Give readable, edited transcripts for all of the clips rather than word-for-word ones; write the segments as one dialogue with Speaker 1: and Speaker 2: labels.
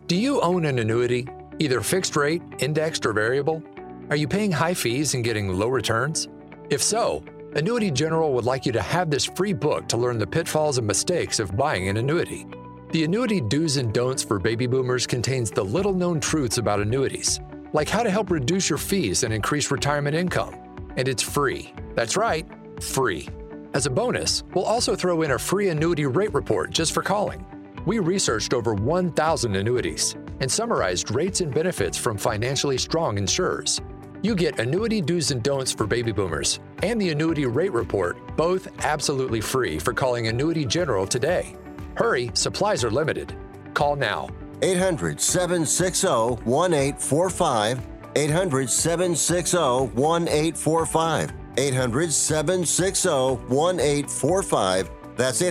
Speaker 1: Do you own an annuity, either fixed rate, indexed, or variable? Are you paying high fees and getting low returns? If so, Annuity General would like you to have this free book to learn the pitfalls and mistakes of buying an annuity. The Annuity Do's and Don'ts for Baby Boomers contains the little-known truths about annuities, like how to help reduce your fees and increase retirement income. And it's free. That's right, free. As a bonus, we'll also throw in a free annuity rate report just for calling. We researched over 1,000 annuities and summarized rates and benefits from financially strong insurers. You get Annuity Do's and Don'ts for Baby Boomers and the Annuity Rate Report, both absolutely free for calling Annuity General today. Hurry, supplies are limited. Call now.
Speaker 2: 800-760-1845. 800-760-1845. 800-760-1845. That's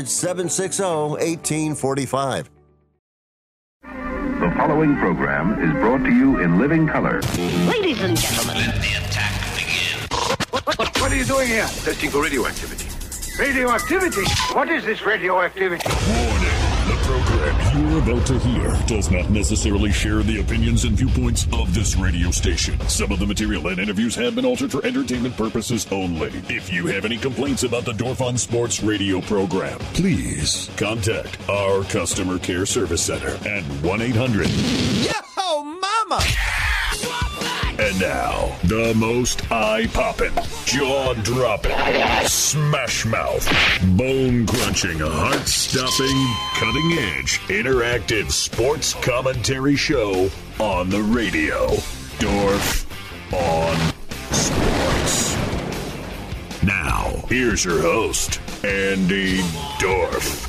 Speaker 2: 800-760-1845.
Speaker 3: The following program is brought to you in living color.
Speaker 4: Ladies and gentlemen,
Speaker 5: let the attack begin.
Speaker 6: What are you doing here?
Speaker 7: Testing for radioactivity.
Speaker 6: Radioactivity? What is this radioactivity?
Speaker 8: Warning. The program you're about to hear does not necessarily share the opinions and viewpoints of this radio station. Some of the material and interviews have been altered for entertainment purposes only. If you have any complaints about the Dorf on Sports radio program, please contact our customer care service center at 1-800.
Speaker 2: Yo, mama!
Speaker 8: And now, the most eye-popping, jaw-dropping, smash-mouth, bone-crunching, heart-stopping, cutting-edge, interactive sports commentary show on the radio. Dorf on Sports. Now, here's your host, Andy Dorf.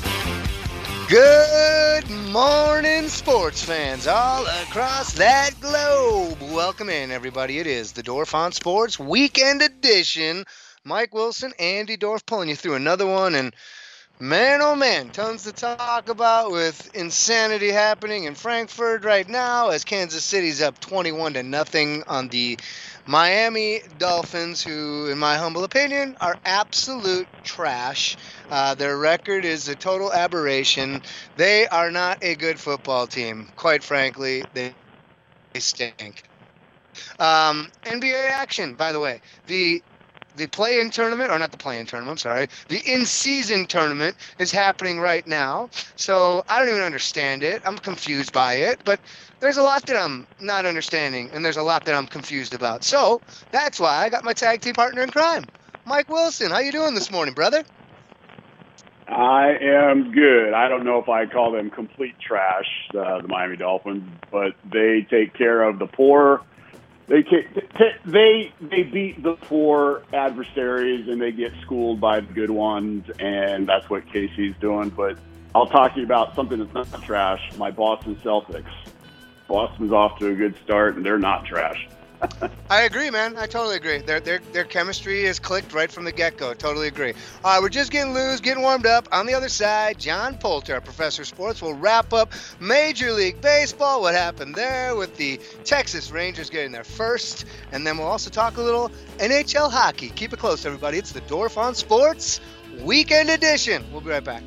Speaker 9: Good morning, sports fans all across that globe. Welcome in, everybody. It is the Dorf on Sports Weekend Edition. Mike Wilson, Andy Dorf pulling you through another one. And man, oh man, tons to talk about with insanity happening in Frankfurt right now as Kansas City's up 21-0 on the Miami Dolphins, who, in my humble opinion, are absolute trash. Their record is a total aberration. They are not a good football team. Quite frankly, they stink. NBA action, by the way. The play-in tournament, or not the play-in tournament, I'm sorry. The in-season tournament is happening right now. So I don't even understand it. I'm confused by it. But there's a lot that I'm not understanding, and there's a lot that I'm confused about. So that's why I got my tag team partner in crime, Mike Wilson. How you doing this morning, brother?
Speaker 10: I am good. I don't know if I call them complete trash, the Miami Dolphins, but they take care of the poor. They beat the poor adversaries, and they get schooled by the good ones, and that's what Casey's doing. But I'll talk to you about something that's not trash, my Boston Celtics. Boston's off to a good start, and they're not trash.
Speaker 9: I agree, man. I totally agree. Their chemistry is clicked right from the get-go. Totally agree. All right, we're just getting loose, getting warmed up. On the other side, John Poulter, our professor of sports, will wrap up Major League Baseball, what happened there with the Texas Rangers getting their first, and then we'll also talk a little NHL hockey. Keep it close, everybody. It's the Dorf on Sports Weekend Edition. We'll be right back.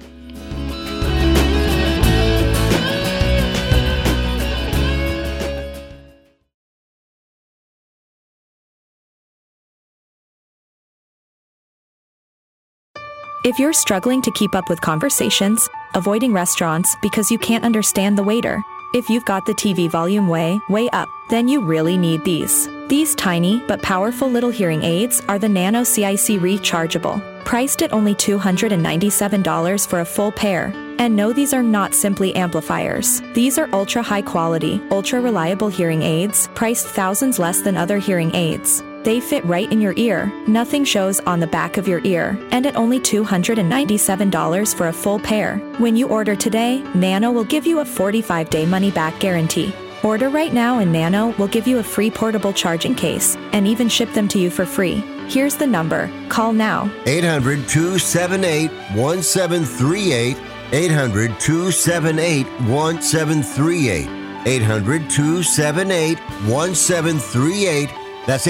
Speaker 11: If you're struggling to keep up with conversations, avoiding restaurants because you can't understand the waiter, if you've got the TV volume way up, then you really need these. These tiny but powerful little hearing aids are the Nano CIC Rechargeable, priced at only $297 for a full pair. And no, these are not simply amplifiers. These are ultra high quality, ultra reliable hearing aids, priced thousands less than other hearing aids. They fit right in your ear, nothing shows on the back of your ear, and at only $297 for a full pair. When you order today, Nano will give you a 45-day money-back guarantee. Order right now and Nano will give you a free portable charging case, and even ship them to you for free. Here's the number. Call now.
Speaker 2: 800-278-1738. 800-278-1738. 800-278-1738. That's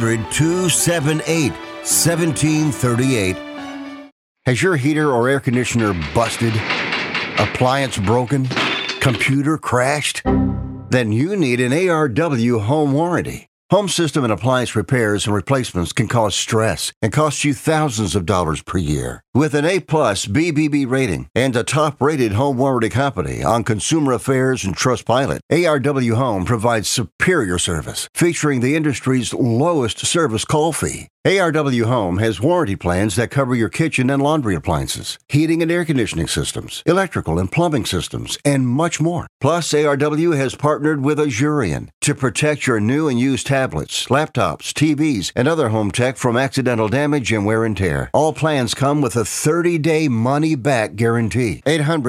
Speaker 2: 800-278-1738. Has your heater or air conditioner busted? Appliance broken? Computer crashed? Then you need an ARW home warranty. Home system and appliance repairs and replacements can cause stress and cost you thousands of dollars per year. With an A-plus BBB rating and a top-rated home warranty company on Consumer Affairs and Trustpilot, ARW Home provides superior service, featuring the industry's lowest service call fee. ARW Home has warranty plans that cover your kitchen and laundry appliances, heating and air conditioning systems, electrical and plumbing systems, and much more. Plus, ARW has partnered with Azurion to protect your new and used tablets, laptops, TVs, and other home tech from accidental damage and wear and tear. All plans come with a 30-day money-back guarantee.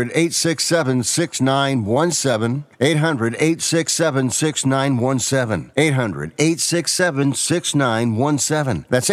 Speaker 2: 800-867-6917. 800-867-6917. 800-867-6917. That's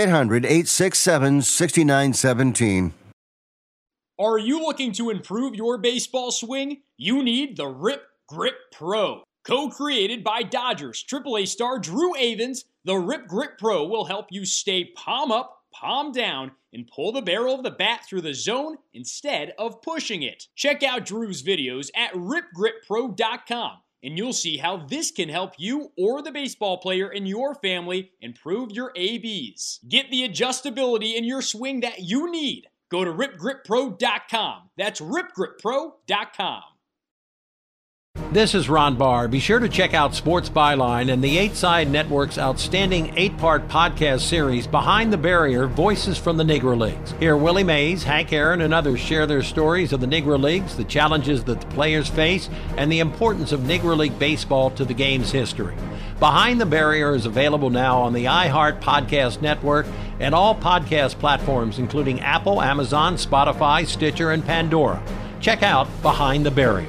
Speaker 2: 800-867-6917.
Speaker 4: Are you looking to improve your baseball swing? You need the Rip Grip Pro. Co-created by Dodgers AAA star Drew Avans, the Rip Grip Pro will help you stay palm up, palm down, and pull the barrel of the bat through the zone instead of pushing it. Check out Drew's videos at ripgrippro.com, and you'll see how this can help you or the baseball player in your family improve your ABs. Get the adjustability in your swing that you need. Go to ripgrippro.com. That's ripgrippro.com.
Speaker 5: This is Ron Barr. Be sure to check out Sports Byline and the 8 Side Network's outstanding 8-part podcast series, Behind the Barrier, Voices from the Negro Leagues. Hear Willie Mays, Hank Aaron, and others share their stories of the Negro Leagues, the challenges that the players face, and the importance of Negro League baseball to the game's history. Behind the Barrier is available now on the iHeart Podcast Network and all podcast platforms, including Apple, Amazon, Spotify, Stitcher, and Pandora. Check out Behind the Barrier.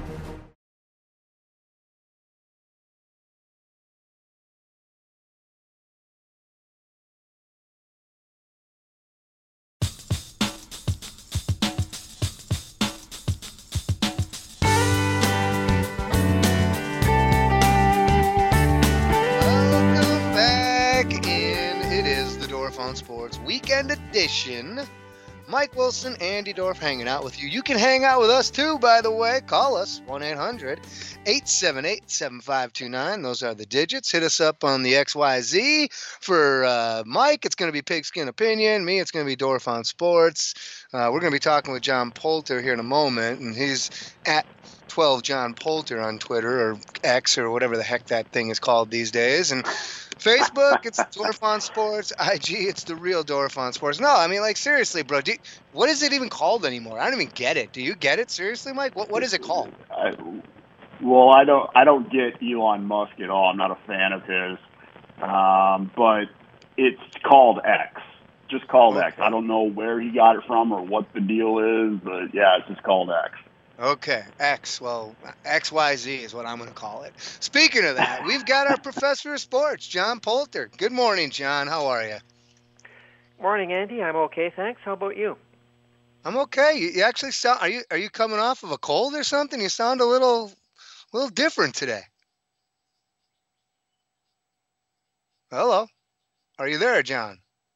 Speaker 9: Sports Weekend Edition. Mike Wilson, Andy Dorf hanging out with you. You can hang out with us too, by the way. Call us, 1-800-878-7529. Those are the digits. Hit us up on the XYZ. For Mike, it's going to be Pigskin Opinion. Me, it's going to be Dorf on Sports. We're going to be talking with John Poulter here in a moment, and he's at 12 John Poulter on Twitter or X or whatever the heck that thing is called these days. And Facebook, it's Dorf on Sports. IG, it's the real Dorf on Sports. No, I mean, like, seriously, bro. What is it even called anymore? I don't even get it. Do you get it? Seriously, Mike? What is it called?
Speaker 10: I don't get Elon Musk at all. I'm not a fan of his. But it's called X. Just called X. I don't know where he got it from or what the deal is, but yeah, it's just called X.
Speaker 9: Okay, X. Well, XYZ is what I'm going to call it. Speaking of that, we've got our professor of sports, John Poulter. Good morning, John. How are you?
Speaker 7: Morning, Andy. I'm okay, thanks. How about you?
Speaker 9: I'm okay. You actually sound. Are you coming off of a cold or something? You sound a little different today. Hello, are you there, John?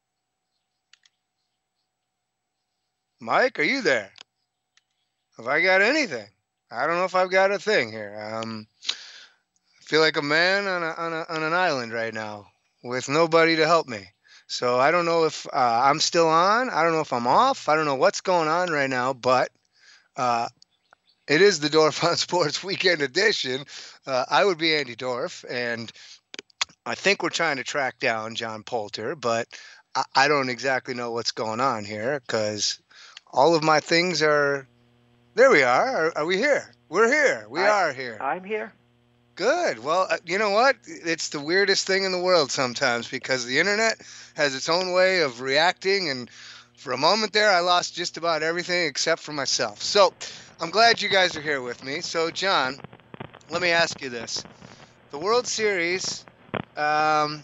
Speaker 9: Mike, are you there? Have I got anything? I don't know if I've got a thing here. I feel like a man on an island right now with nobody to help me. So I don't know if I'm still on. I don't know if I'm off. I don't know what's going on right now, but it is the Dorf on Sports Weekend Edition. I would be Andy Dorf, and I think we're trying to track down John Poulter, but I don't exactly know what's going on here because all of my things are... There we are. Are we here? We're here. We are here.
Speaker 7: I'm here.
Speaker 9: Good. Well, you know what? It's the weirdest thing in the world sometimes because the internet has its own way of reacting. And for a moment there, I lost just about everything except for myself. So I'm glad you guys are here with me. So, John, let me ask you this. The World Series, I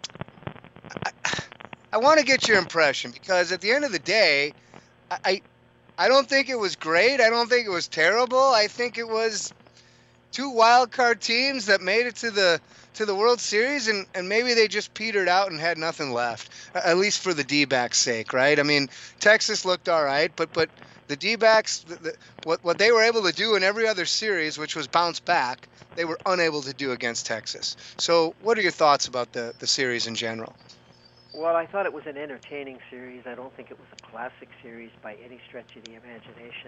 Speaker 9: want to get your impression because at the end of the day, I don't think it was great. I don't think it was terrible. I think it was two wild card teams that made it to the World Series, and maybe they just petered out and had nothing left, at least for the D-backs' sake, right? I mean, Texas looked all right, but The D-backs, what they were able to do in every other series, which was bounce back, they were unable to do against Texas. So what are your thoughts about the series in general?
Speaker 7: Well, I thought it was an entertaining series. I don't think it was a classic series by any stretch of the imagination.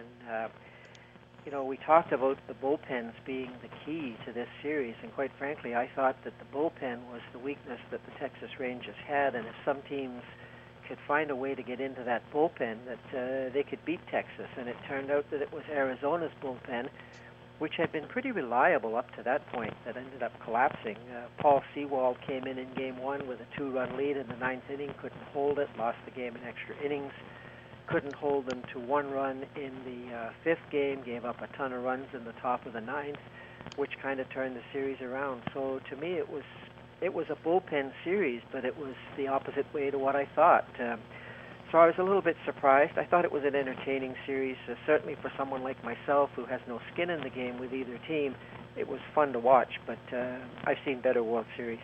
Speaker 7: We talked about the bullpens being the key to this series, and quite frankly, I thought that the bullpen was the weakness that the Texas Rangers had, and if some teams could find a way to get into that bullpen, that they could beat Texas. And it turned out that it was Arizona's bullpen, which had been pretty reliable up to that point, that ended up collapsing. Paul Sewald came in Game 1 with a 2-run lead in the 9th inning, couldn't hold it, lost the game in extra innings, couldn't hold them to 1 run in the 5th game, gave up a ton of runs in the top of the 9th, which kind of turned the series around. So to me, it was a bullpen series, but it was the opposite way to what I thought. So I was a little bit surprised. I thought it was an entertaining series, certainly for someone like myself who has no skin in the game with either team. It was fun to watch, but I've seen better World Series.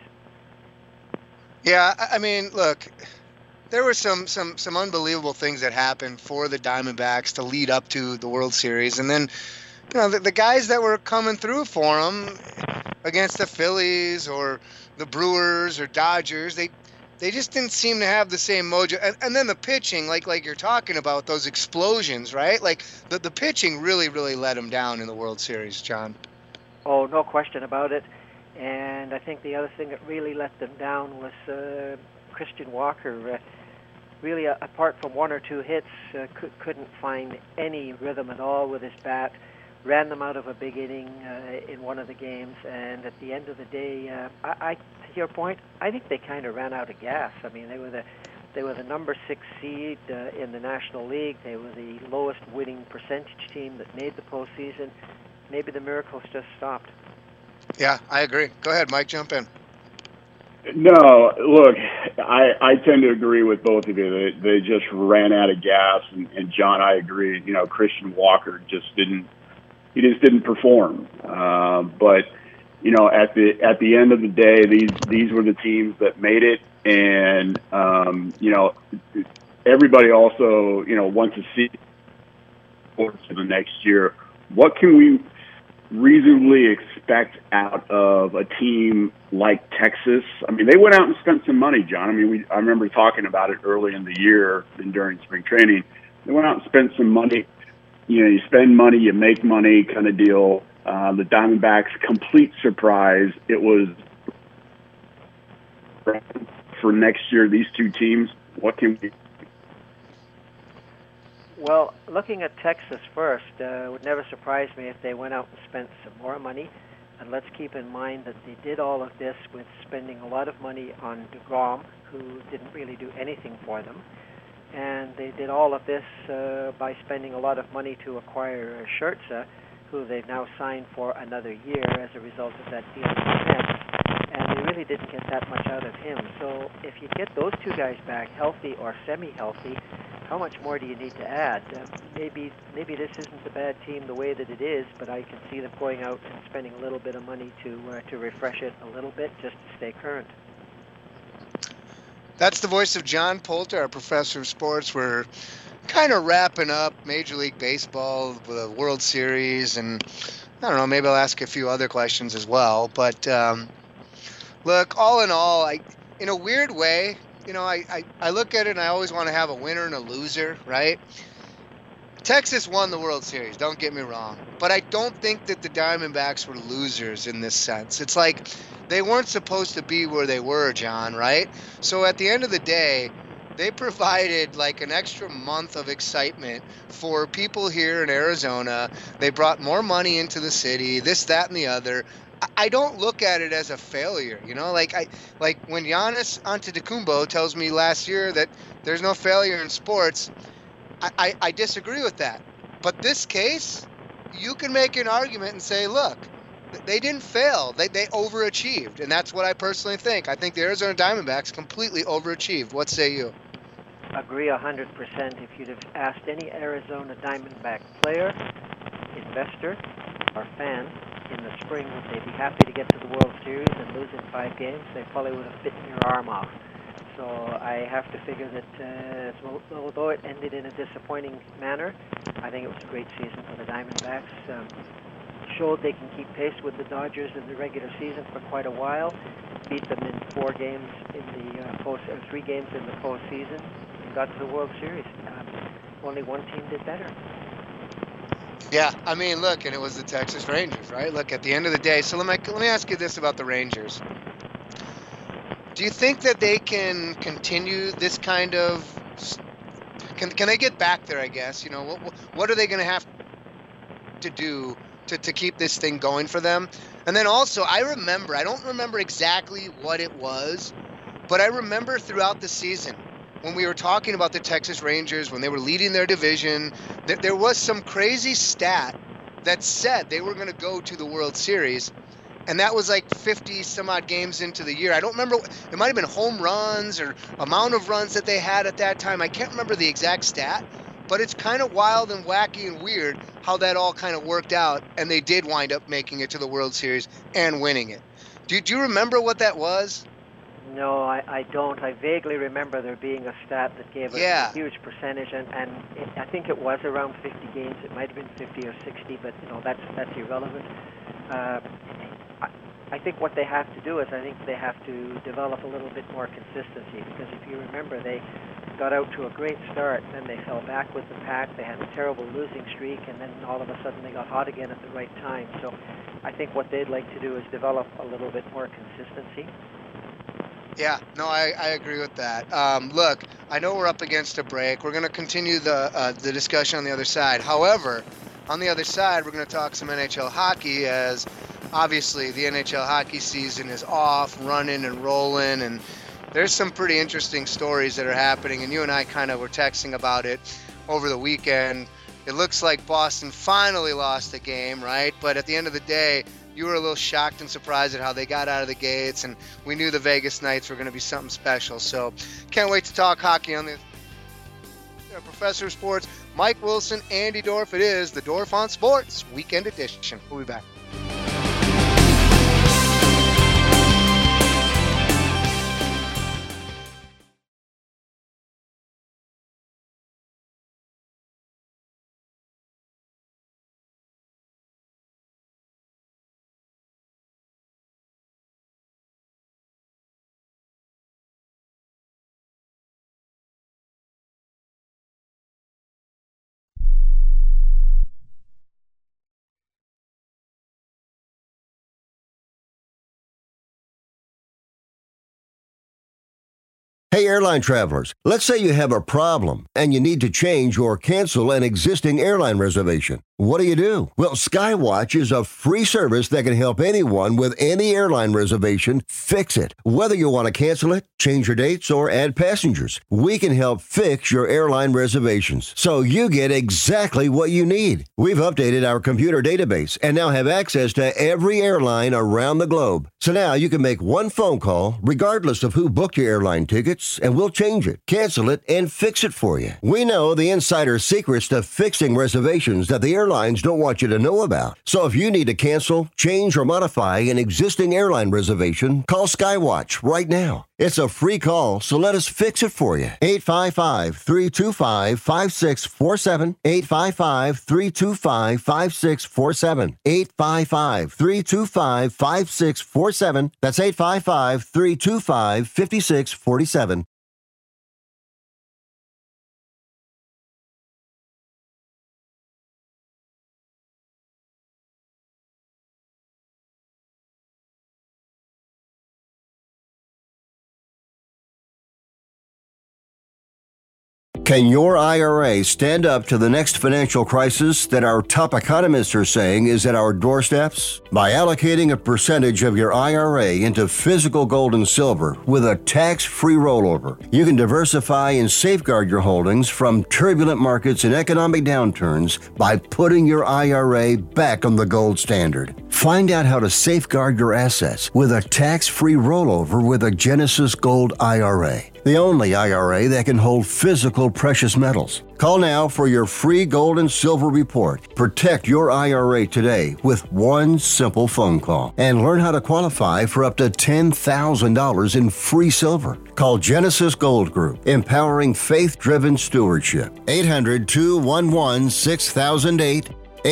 Speaker 9: Yeah, I mean, look, there were some unbelievable things that happened for the Diamondbacks to lead up to the World Series, and then the guys that were coming through for them against the Phillies or the Brewers or Dodgers, they just didn't seem to have the same mojo. And then the pitching, like you're talking about, those explosions, right? Like the pitching really, really let them down in the World Series, John.
Speaker 7: Oh, no question about it. And I think the other thing that really let them down was Christian Walker. Really, apart from 1 or 2 hits, couldn't find any rhythm at all with his bat. Ran them out of a big inning in one of the games, and at the end of the day, to your point, I think they kind of ran out of gas. I mean, they were the number 6 seed in the National League. They were the lowest winning percentage team that made the postseason. Maybe the miracles just stopped.
Speaker 9: Yeah, I agree. Go ahead, Mike, jump in.
Speaker 10: No, look, I tend to agree with both of you. They just ran out of gas, and John, I agree. Christian Walker just didn't perform. But at the end of the day, these were the teams that made it, and everybody also wants to see for the next year. What can we reasonably expect out of a team like Texas? I mean, they went out and spent some money, John. I mean, I remember talking about it early in the year and during spring training. They went out and spent some money. You spend money, you make money kind of deal. The Diamondbacks, complete surprise. It was for next year, these two teams. What can we...
Speaker 7: Well, looking at Texas first, it would never surprise me if they went out and spent some more money. And let's keep in mind that they did all of this with spending a lot of money on DeGrom, who didn't really do anything for them. And they did all of this by spending a lot of money to acquire Scherzer, who they've now signed for another year as a result of that deal with the Mets. And they really didn't get that much out of him. So if you get those two guys back healthy or semi-healthy, how much more do you need to add? Maybe this isn't a bad team the way that it is, but I can see them going out and spending a little bit of money to refresh it a little bit just to stay current.
Speaker 9: That's the voice of John Poulter, our professor of sports. We're kind of wrapping up Major League Baseball, the World Series, and I don't know, maybe I'll ask a few other questions as well. But look, all in all, in a weird way, I look at it and I always want to have a winner and a loser, right? Texas won the World Series, don't get me wrong. But I don't think that the Diamondbacks were losers in this sense. It's like they weren't supposed to be where they were, John, right? So at the end of the day, they provided like an extra month of excitement for people here in Arizona. They brought more money into the city, this, that, and the other. I don't look at it as a failure, like when Giannis Antetokounmpo tells me last year that there's no failure in sports, I disagree with that. But this case, you can make an argument and say, look, they didn't fail. They overachieved, and that's what I personally think. I think the Arizona Diamondbacks completely overachieved. What say you?
Speaker 7: Agree 100%. If you'd have asked any Arizona Diamondback player, investor, or fan in the spring, would they be happy to get to the World Series and lose in 5 games? They probably would have bitten your arm off. So I have to figure that although it ended in a disappointing manner, I think it was a great season for the Diamondbacks. Showed they can keep pace with the Dodgers in the regular season for quite a while. Beat them in 3 games in the postseason, and got to the World Series. Only one team did better.
Speaker 9: Yeah, I mean, look, and it was the Texas Rangers, right? Look, at the end of the day, so let me ask you this about the Rangers. Do you think that they can continue this kind of? Can they get back there? I guess, you know, what are they going to have to do to keep this thing going for them? And then also, I don't remember exactly what it was, but I remember throughout the season when we were talking about the Texas Rangers, when they were leading their division, that there was some crazy stat that said they were going to go to the World Series. And that was like 50 some odd games into the year. I don't remember. It might have been home runs or amount of runs that they had at that time. I can't remember the exact stat, but it's kind of wild and wacky and weird how that all kind of worked out. And they did wind up making it to the World Series and winning it. Do you remember what that was?
Speaker 7: No, I don't. I vaguely remember there being a stat that gave a huge percentage, and I think it was around 50 games. It might have been 50 or 60, but you know that's irrelevant. I think what they have to do is I think they have to develop a little bit more consistency, because if you remember, they got out to a great start, and then they fell back with the pack. They had a terrible losing streak, and then all of a sudden they got hot again at the right time. So I think what they'd like to do is develop a little bit more consistency.
Speaker 9: Yeah, no, I agree with that. Look, I know we're up against a break. We're going to continue the discussion on the other side. However, on the other side, we're going to talk some NHL hockey, as obviously the NHL hockey season is off, running and rolling, and there's some pretty interesting stories that are happening, and you and I kind of were texting about it over the weekend. It looks like Boston finally lost the game, right? But at the end of the day, you were a little shocked and surprised at how they got out of the gates, and we knew the Vegas Knights were going to be something special. So can't wait to talk hockey on the Professor of Sports, Mike Wilson, Andy Dorf. It is the Dorf on Sports Weekend Edition. We'll be back.
Speaker 2: Hey, airline travelers, let's say you have a problem and you need to change or cancel an existing airline reservation. What do? Well, Skywatch is a free service that can help anyone with any airline reservation fix it. Whether you want to cancel it, change your dates, or add passengers, we can help fix your airline reservations so you get exactly what you need. We've updated our computer database and now have access to every airline around the globe. So now you can make one phone call regardless of who booked your airline tickets, and we'll change it, cancel it, and fix it for you. We know the insider secrets to fixing reservations that the airlines don't want you to know about. So if you need to cancel, change, or modify an existing airline reservation, call Skywatch right now. It's a free call, so let us fix it for you. 855-325-5647. 855-325-5647. 855-325-5647. That's 855-325-5647. Can your IRA stand up to the next financial crisis that our top economists are saying is at our doorsteps? By allocating a percentage of your IRA into physical gold and silver with a tax-free rollover, you can diversify and safeguard your holdings from turbulent markets and economic downturns by putting your IRA back on the gold standard. Find out how to safeguard your assets with a tax-free rollover with a Genesis Gold IRA, the only IRA that can hold physical precious metals. Call now for your free gold and silver report. Protect your IRA today with one simple phone call and learn how to qualify for up to $10,000 in free silver. Call Genesis Gold Group, empowering faith-driven stewardship. 800-211-6008.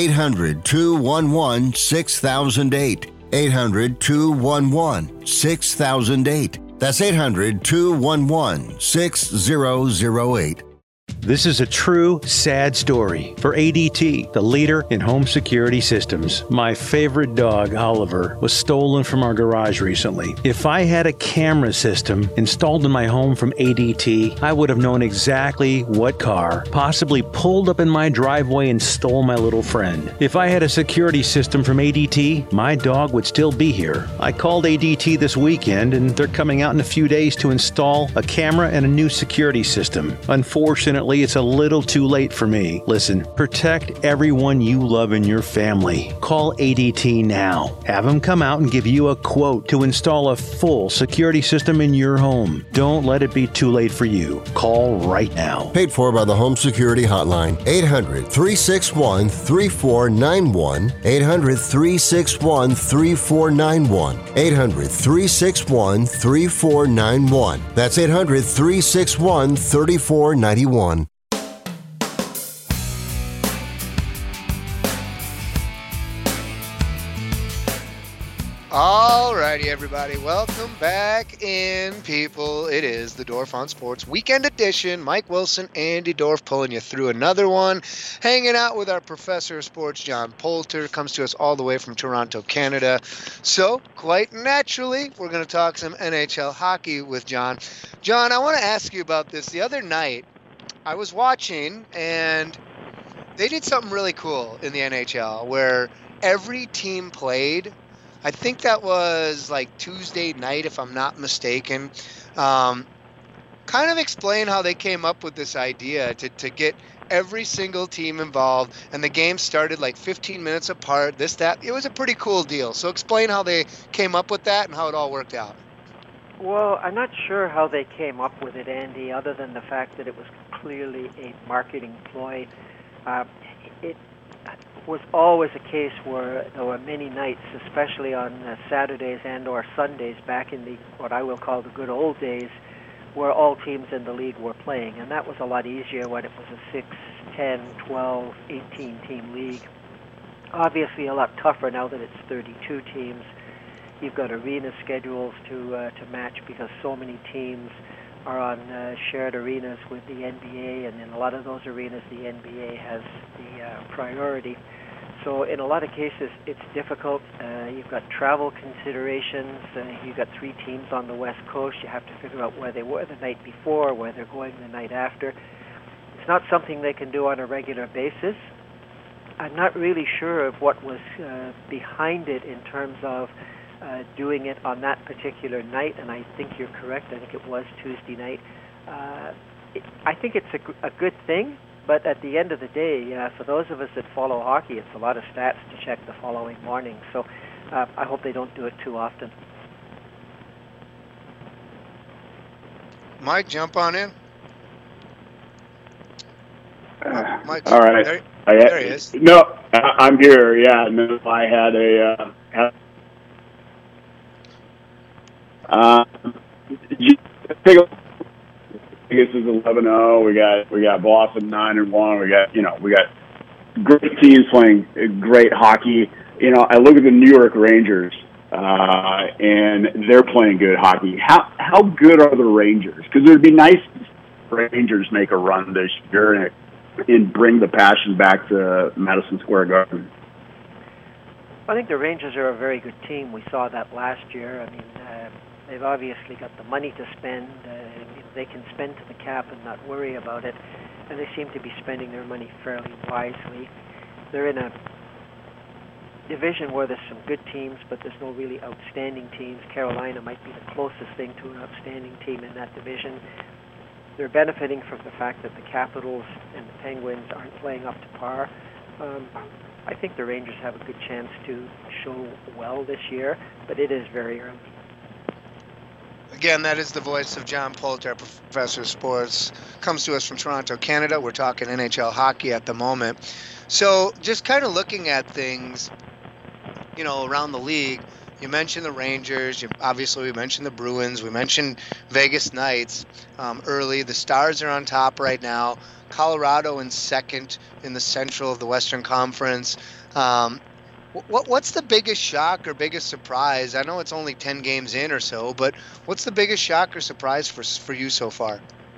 Speaker 2: 800-211-6008. 800-211-6008. That's 800-211-6008.
Speaker 5: This is a true, sad story for ADT, the leader in home security systems. My favorite dog, Oliver, was stolen from our garage recently. If I had a camera system installed in my home from ADT, I would have known exactly what car possibly pulled up in my driveway and stole my little friend. If I had a security system from ADT, my dog would still be here. I called ADT this weekend, and they're coming out in a few days to install a camera and a new security system. Unfortunately, it's a little too late for me. Listen, protect everyone you love in your family. Call ADT now. Have them come out and give you a quote to install a full security system in your home. Don't let it be too late for you. Call right now.
Speaker 2: Paid for by the Home Security Hotline. 800-361-3491. 800-361-3491. 800-361-3491. That's 800-361-3491.
Speaker 9: Alrighty, everybody. Welcome back in, people. It is the Dorf on Sports Weekend Edition. Mike Wilson, Andy Dorf pulling you through another one. Hanging out with our professor of sports, John Poulter. Comes to us all the way from Toronto, Canada. So, quite naturally, we're going to talk some NHL hockey with John. John, I want to ask you about this. The other night, I was watching, and they did something really cool in the NHL where every team played. I think that was like Tuesday night, if I'm not mistaken. Kind of explain how they came up with this idea to get every single team involved, and the game started like 15 minutes apart, this, that. It was a pretty cool deal. So explain how they came up with that and how it all worked out.
Speaker 7: Well, I'm not sure how they came up with it, Andy, other than the fact that it was clearly a marketing ploy. It was always a case where there were many nights, especially on Saturdays and or Sundays back in the what I will call the good old days, where all teams in the league were playing. And that was a lot easier when it was a 6, 10, 12, 18-team league. Obviously a lot tougher now that it's 32 teams. You've got arena schedules to match because so many teams are on shared arenas with the NBA, and in a lot of those arenas the NBA has the priority. So in a lot of cases it's difficult. You've got travel considerations. You've got 3 teams on the West Coast. You have to figure out where they were the night before, where they're going the night after. It's not something they can do on a regular basis. I'm not really sure of what was behind it in terms of doing it on that particular night, and I think you're correct. I think it was Tuesday night. I think it's a good thing, but at the end of the day, for those of us that follow hockey, it's a lot of stats to check the following morning. So I hope they don't do it too often.
Speaker 9: Mike, jump on in. Mike,
Speaker 10: all right.
Speaker 9: There he is.
Speaker 10: No, I'm here. Yeah, no, I had a. Take a this is 11-0. We got Boston 9-1. We got great teams playing great hockey. I look at the New York Rangers, and they're playing good hockey. How good are the Rangers? Because it would be nice if the Rangers make a run this year and bring the passion back to Madison Square Garden.
Speaker 7: I think the Rangers are a very good team. We saw that last year. I mean, they've obviously got the money to spend. They can spend to the cap and not worry about it, and they seem to be spending their money fairly wisely. They're in a division where there's some good teams, but there's no really outstanding teams. Carolina might be the closest thing to an outstanding team in that division. They're benefiting from the fact that the Capitals and the Penguins aren't playing up to par. I think the Rangers have a good chance to show well this year, but it is very early.
Speaker 9: Again, that is the voice of John Poulter, Professor of Sports. Comes to us from Toronto, Canada. We're talking NHL hockey at the moment. So just kind of looking at things, around the league, you mentioned the Rangers. Obviously, we mentioned the Bruins. We mentioned Vegas Knights early. The Stars are on top right now. Colorado in second in the Central of the Western Conference. What's the biggest shock or biggest surprise? I know it's only 10 games in or so, but what's the biggest shock or surprise for you so far?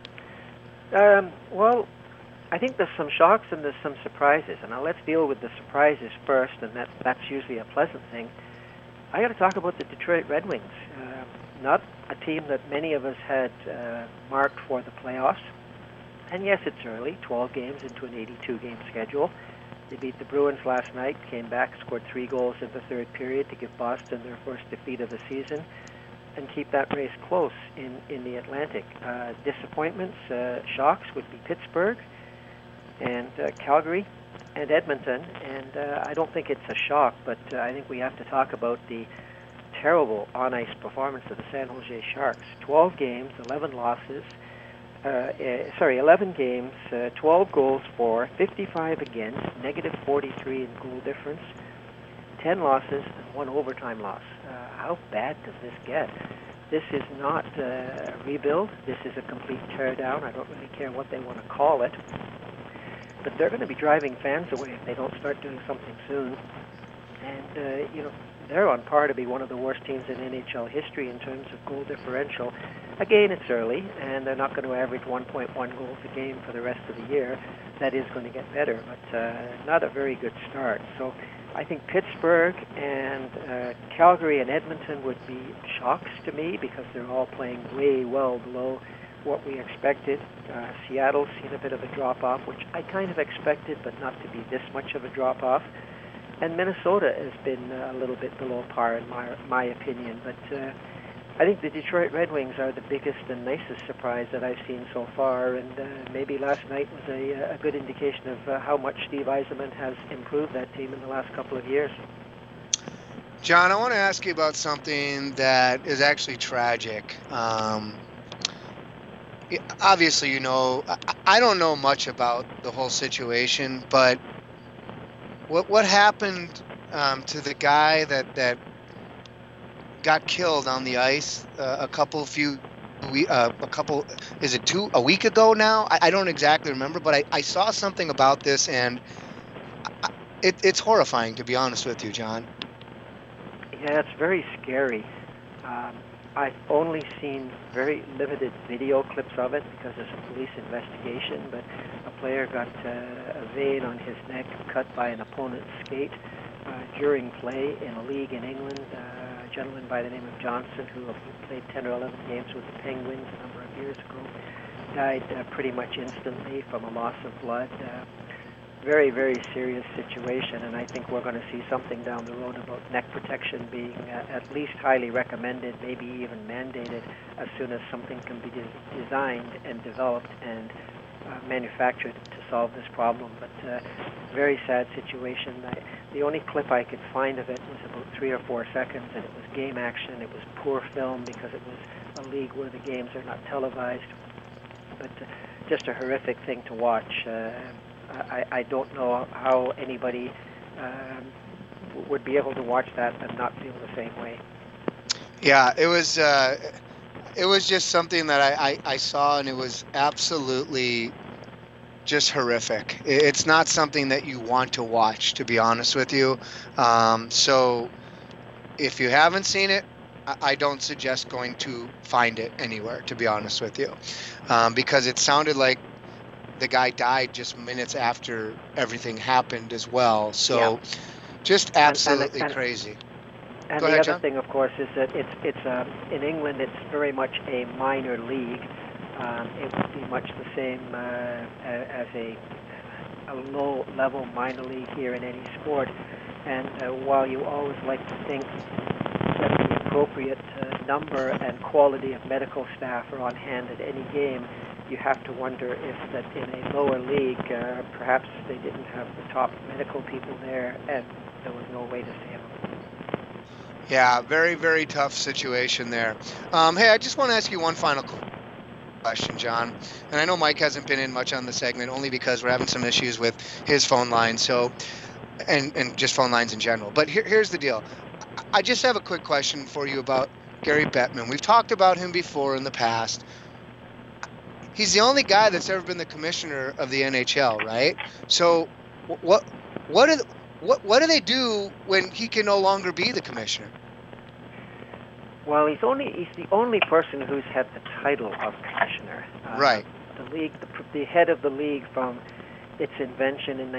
Speaker 7: Well, I think there's some shocks and there's some surprises. And now let's deal with the surprises first, and that's usually a pleasant thing. I got to talk about the Detroit Red Wings. Not a team that many of us had marked for the playoffs. And yes, it's early, 12 games into an 82-game schedule. They beat the Bruins last night, came back, scored 3 goals in the third period to give Boston their first defeat of the season, and keep that race close in the Atlantic. Disappointments, shocks would be Pittsburgh and Calgary and Edmonton, and I don't think it's a shock, but I think we have to talk about the terrible on-ice performance of the San Jose Sharks. 12 games, 11 losses. 11 games, 12 goals for, 55 against, negative 43 in goal difference, 10 losses, and 1 overtime loss. How bad does this get? This is not a rebuild. This is a complete teardown. I don't really care what they want to call it. But they're going to be driving fans away if they don't start doing something soon. And, they're on par to be one of the worst teams in NHL history in terms of goal differential. Again, it's early, and they're not going to average 1.1 goals a game for the rest of the year. That is going to get better, but not a very good start. So I think Pittsburgh and Calgary and Edmonton would be shocks to me because they're all playing way well below what we expected. Seattle's seen a bit of a drop-off, which I kind of expected, but not to be this much of a drop-off. And Minnesota has been a little bit below par in my opinion. But I think the Detroit Red Wings are the biggest and nicest surprise that I've seen so far. And maybe last night was a good indication of how much Steve Yzerman has improved that team in the last couple of years.
Speaker 9: John, I want to ask you about something that is actually tragic. Obviously, I don't know much about the whole situation, but what happened to the guy that got killed on the ice a week ago now? I don't exactly remember, but I saw something about this, and it's horrifying, to be honest with you, John.
Speaker 7: Yeah, it's very scary. I've only seen very limited video clips of it because there's a police investigation, but a player got a vein on his neck cut by an opponent's skate during play in a league in England. A gentleman by the name of Johnson, who played 10 or 11 games with the Penguins a number of years ago, died pretty much instantly from a loss of blood. Very, very serious situation, and I think we're going to see something down the road about neck protection being at least highly recommended, maybe even mandated, as soon as something can be designed and developed and manufactured to solve this problem. But very sad situation. The only clip I could find of it was about 3 or 4 seconds, and it was game action. It was poor film because it was a league where the games are not televised. But just a horrific thing to watch. I don't know how anybody would be able to watch that and not feel the same way.
Speaker 9: Yeah, it was just something that I saw, and it was absolutely just horrific. It's not something that you want to watch, to be honest with you. So if you haven't seen it, I don't suggest going to find it anywhere, to be honest with you, because it sounded like the guy died just minutes after everything happened as well. So just absolutely crazy.
Speaker 7: And
Speaker 9: Go
Speaker 7: the
Speaker 9: ahead,
Speaker 7: other
Speaker 9: John.
Speaker 7: thing, of course, is that it's in England, it's very much a minor league. It would be much the same as a low-level minor league here in any sport. And while you always like to think that the appropriate number and quality of medical staff are on hand at any game, you have to wonder if that in a lower league, perhaps they didn't have the top medical people there, and there was no way to save them.
Speaker 9: Yeah, very, very tough situation there. Hey, I just want to ask you one final question, John. And I know Mike hasn't been in much on the segment, only because we're having some issues with his phone line, so and just phone lines in general. But here's the deal. I just have a quick question for you about Gary Bettman. We've talked about him before in the past. He's the only guy that's ever been the commissioner of the NHL, right? So what do they do when he can no longer be the commissioner?
Speaker 7: Well, he's the only person who's had the title of commissioner.
Speaker 9: Right.
Speaker 7: The league, the head of the league from its invention in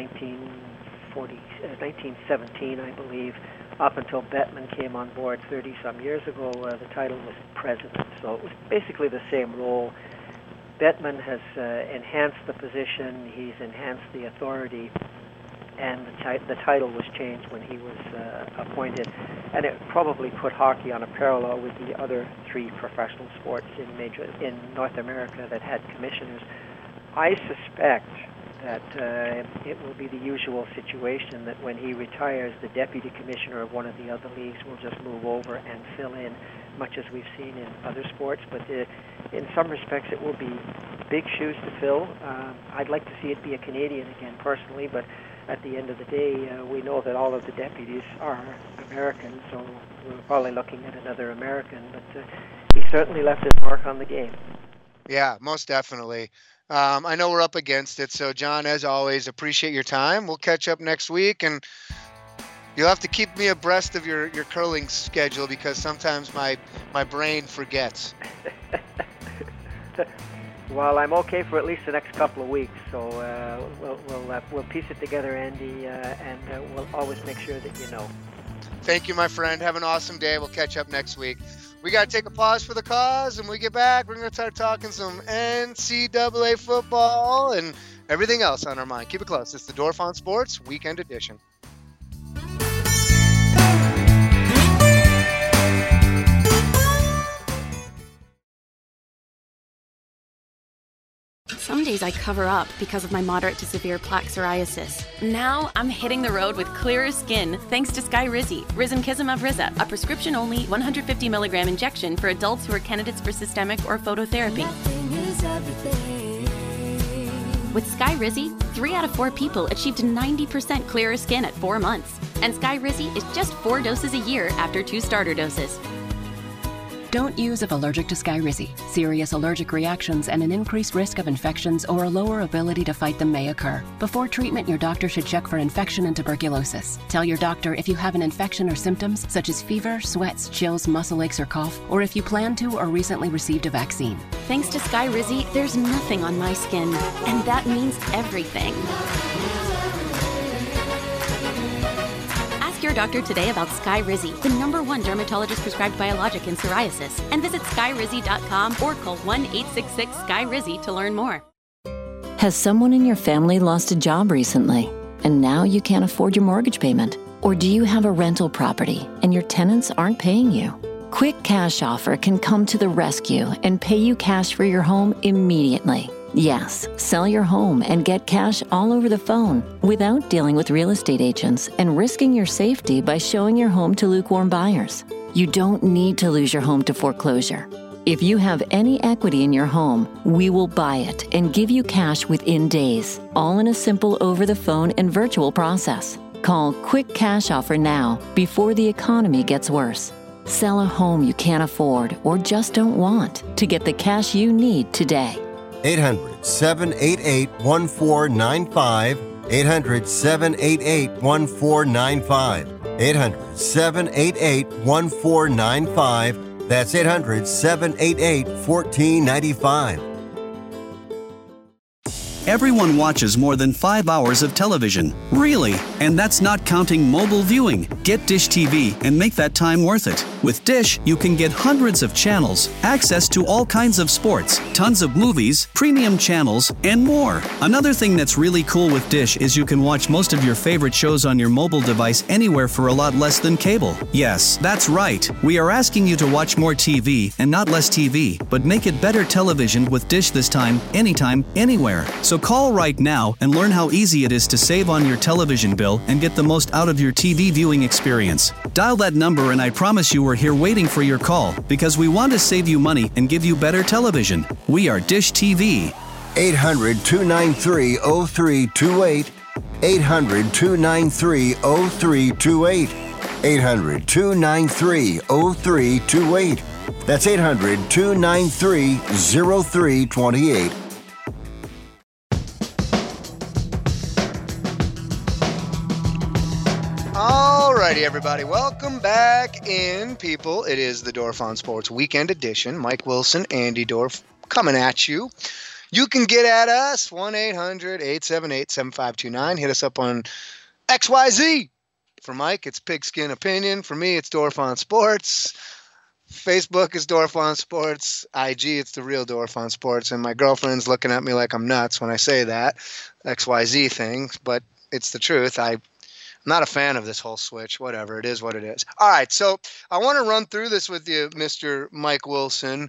Speaker 7: 1917, I believe, up until Bettman came on board 30-some years ago, the title was president. So it was basically the same role. Bettman has enhanced the position. He's enhanced the authority. And the title was changed when he was appointed, and it probably put hockey on a parallel with the other three professional sports in North America that had commissioners. I suspect that it will be the usual situation that when he retires, the deputy commissioner of one of the other leagues will just move over and fill in, much as we've seen in other sports. But in some respects, it will be big shoes to fill. I'd like to see it be a Canadian again, personally, but at the end of the day, we know that all of the deputies are Americans, so we're probably looking at another American, but he certainly left his mark on the game.
Speaker 9: Yeah, most definitely. I know we're up against it, so John, as always, appreciate your time. We'll catch up next week, and you'll have to keep me abreast of your curling schedule, because sometimes my brain forgets.
Speaker 7: Well, I'm okay for at least the next couple of weeks, so we'll piece it together, Andy, and we'll always make sure that you know.
Speaker 9: Thank you, my friend. Have an awesome day. We'll catch up next week. We got to take a pause for the cause, and when we get back, we're going to start talking some NCAA football and everything else on our mind. Keep it close. It's the Dorf on Sports Weekend Edition.
Speaker 12: Some days I cover up because of my moderate to severe plaque psoriasis. Now I'm hitting the road with clearer skin thanks to Skyrizi, Risankizumab Riza, a prescription-only 150 milligram injection for adults who are candidates for systemic or phototherapy. With Skyrizi, 3 out of 4 people achieved 90% clearer skin at 4 months. And Skyrizi is just 4 doses a year after 2 starter doses.
Speaker 13: Don't use if allergic to Skyrizi. Serious allergic reactions and an increased risk of infections or a lower ability to fight them may occur. Before treatment, your doctor should check for infection and tuberculosis. Tell your doctor if you have an infection or symptoms such as fever, sweats, chills, muscle aches, or cough, or if you plan to or recently received a vaccine.
Speaker 12: Thanks to Skyrizi, there's nothing on my skin, and that means everything. Your doctor today about Skyrizi, the #1 dermatologist prescribed biologic in psoriasis, and visit skyrizi.com or call 1-866-SKYRIZI to learn more.
Speaker 14: Has someone in your family lost a job recently, and now you can't afford your mortgage payment? Or do you have a rental property and your tenants aren't paying you? Quick Cash Offer can come to the rescue and pay you cash for your home immediately. Yes, sell your home and get cash all over the phone without dealing with real estate agents and risking your safety by showing your home to lukewarm buyers. You don't need to lose your home to foreclosure. If you have any equity in your home, we will buy it and give you cash within days, all in a simple over-the-phone and virtual process. Call Quick Cash Offer now before the economy gets worse. Sell a home you can't afford or just don't want to get the cash you need today.
Speaker 2: 800-788-1495. 800-788-1495. 800-788-1495. That's 800-788-1495.
Speaker 15: Everyone watches more than 5 hours of television. Really? And that's not counting mobile viewing. Get Dish TV and make that time worth it. With Dish, you can get hundreds of channels, access to all kinds of sports, tons of movies, premium channels, and more. Another thing that's really cool with Dish is you can watch most of your favorite shows on your mobile device anywhere for a lot less than cable. Yes, that's right. We are asking you to watch more TV and not less TV, but make it better television with Dish this time, anytime, anywhere. So call right now and learn how easy it is to save on your television bill and get the most out of your TV viewing experience. Dial that number and I promise you we're here waiting for your call because we want to save you money and give you better television. We are Dish TV.
Speaker 2: 800-293-0328. 800-293-0328. 800-293-0328. That's 800-293-0328.
Speaker 9: Alrighty, everybody. Welcome back in, people. It is the Dorf on Sports Weekend Edition. Mike Wilson, Andy Dorf coming at you. You can get at us, 1-800-878-7529. Hit us up on XYZ. For Mike, it's Pigskin Opinion. For me, it's Dorf on Sports. Facebook is Dorf on Sports. IG, it's the real Dorf on Sports. And my girlfriend's looking at me like I'm nuts when I say that XYZ thing, but it's the truth. I'm not a fan of this whole switch. Whatever. It is what it is. All right. So I want to run through this with you, Mr. Mike Wilson.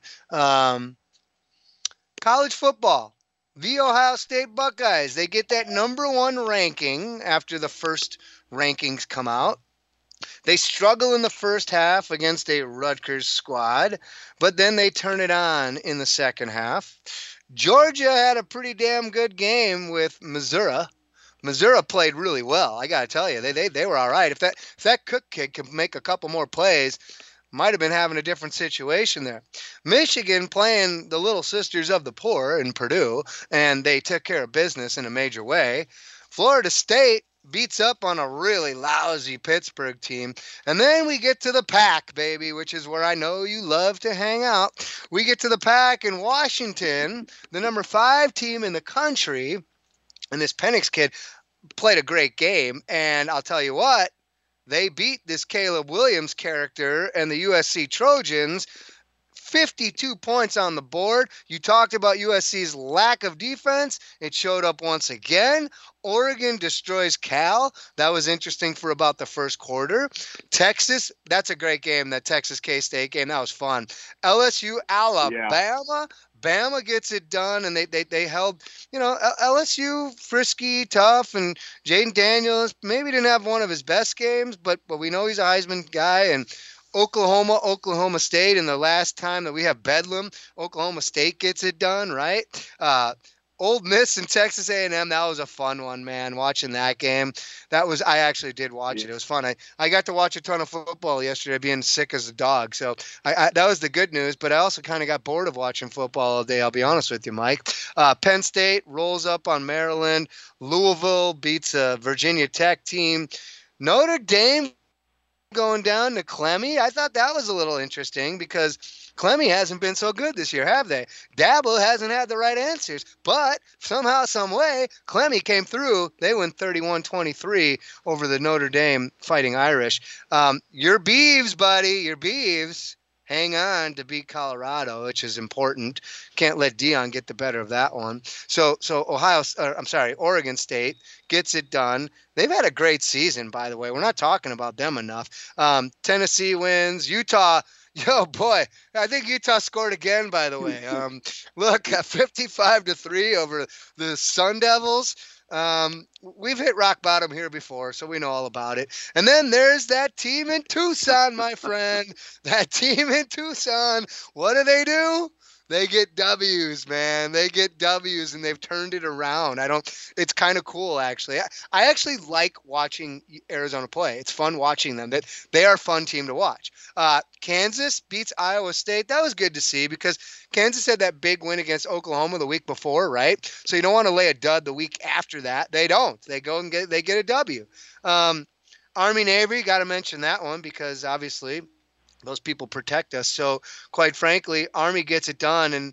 Speaker 9: College football. The Ohio State Buckeyes. They get that #1 ranking after the first rankings come out. They struggle in the first half against a Rutgers squad, but then they turn it on in the second half. Georgia had a pretty damn good game with Missouri. Missouri played really well. I got to tell you, they were all right. If that Cook kid could make a couple more plays, might have been having a different situation there. Michigan playing the little sisters of the poor in Purdue, and they took care of business in a major way. Florida State beats up on a really lousy Pittsburgh team. And then we get to the Pac, baby, which is where I know you love to hang out. We get to the Pac in Washington, the #5 team in the country. And this Penix kid played a great game. And I'll tell you what, they beat this Caleb Williams character and the USC Trojans 52 points on the board. You talked about USC's lack of defense. It showed up once again. Oregon destroys Cal. That was interesting for about the first quarter. Texas, that's a great game, that Texas K-State game. That was fun. LSU, Alabama. Yeah. Bama gets it done, and they held, LSU frisky, tough, and Jaden Daniels maybe didn't have one of his best games, but we know he's a Heisman guy. And Oklahoma State, and the last time that we have Bedlam, Oklahoma State gets it done, right? Ole Miss and Texas A&M, that was a fun one, man, watching that game. I actually did watch it. It was fun. I got to watch a ton of football yesterday, being sick as a dog. So that was the good news, but I also kind of got bored of watching football all day, I'll be honest with you, Mike. Penn State rolls up on Maryland. Louisville beats a Virginia Tech team. Notre Dame going down to Clemmy. I thought that was a little interesting because Clemmy hasn't been so good this year, have they? Dabo hasn't had the right answers, but somehow, some way, Clemmy came through. They win 31-23 over the Notre Dame Fighting Irish. Your Beavs, buddy, your Beavs, hang on to beat Colorado, which is important. Can't let Dion get the better of that one. So Oregon State gets it done. They've had a great season, by the way. We're not talking about them enough. Tennessee wins. Utah, yo, boy, I think Utah scored again, by the way. Look, 55-3 over the Sun Devils. We've hit rock bottom here before, so we know all about it. And then there's that team in Tucson, my friend. That team in Tucson. What do? They get W's, man. They get W's, and they've turned it around. It's kind of cool, actually. I actually like watching Arizona play. It's fun watching them. They are a fun team to watch. Kansas beats Iowa State. That was good to see because Kansas had that big win against Oklahoma the week before, right? So you don't want to lay a dud the week after that. They don't. They go and get a W. Army-Navy, got to mention that one because obviously – those people protect us. So, quite frankly, Army gets it done, and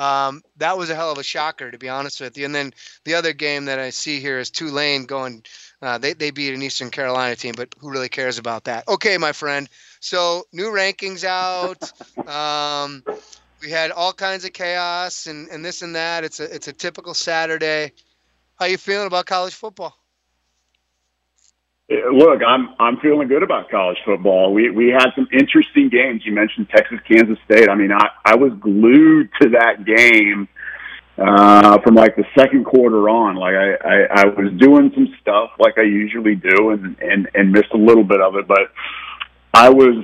Speaker 9: that was a hell of a shocker, to be honest with you. And then the other game that I see here is Tulane going They beat an Eastern Carolina team, but who really cares about that? Okay, my friend. So new rankings out. We had all kinds of chaos and this and that. It's a typical Saturday. How you feeling about college football?
Speaker 10: Look, I'm feeling good about college football. We had some interesting games. You mentioned Texas, Kansas State. I mean, I was glued to that game from like the second quarter on. Like I was doing some stuff like I usually do and missed a little bit of it, but I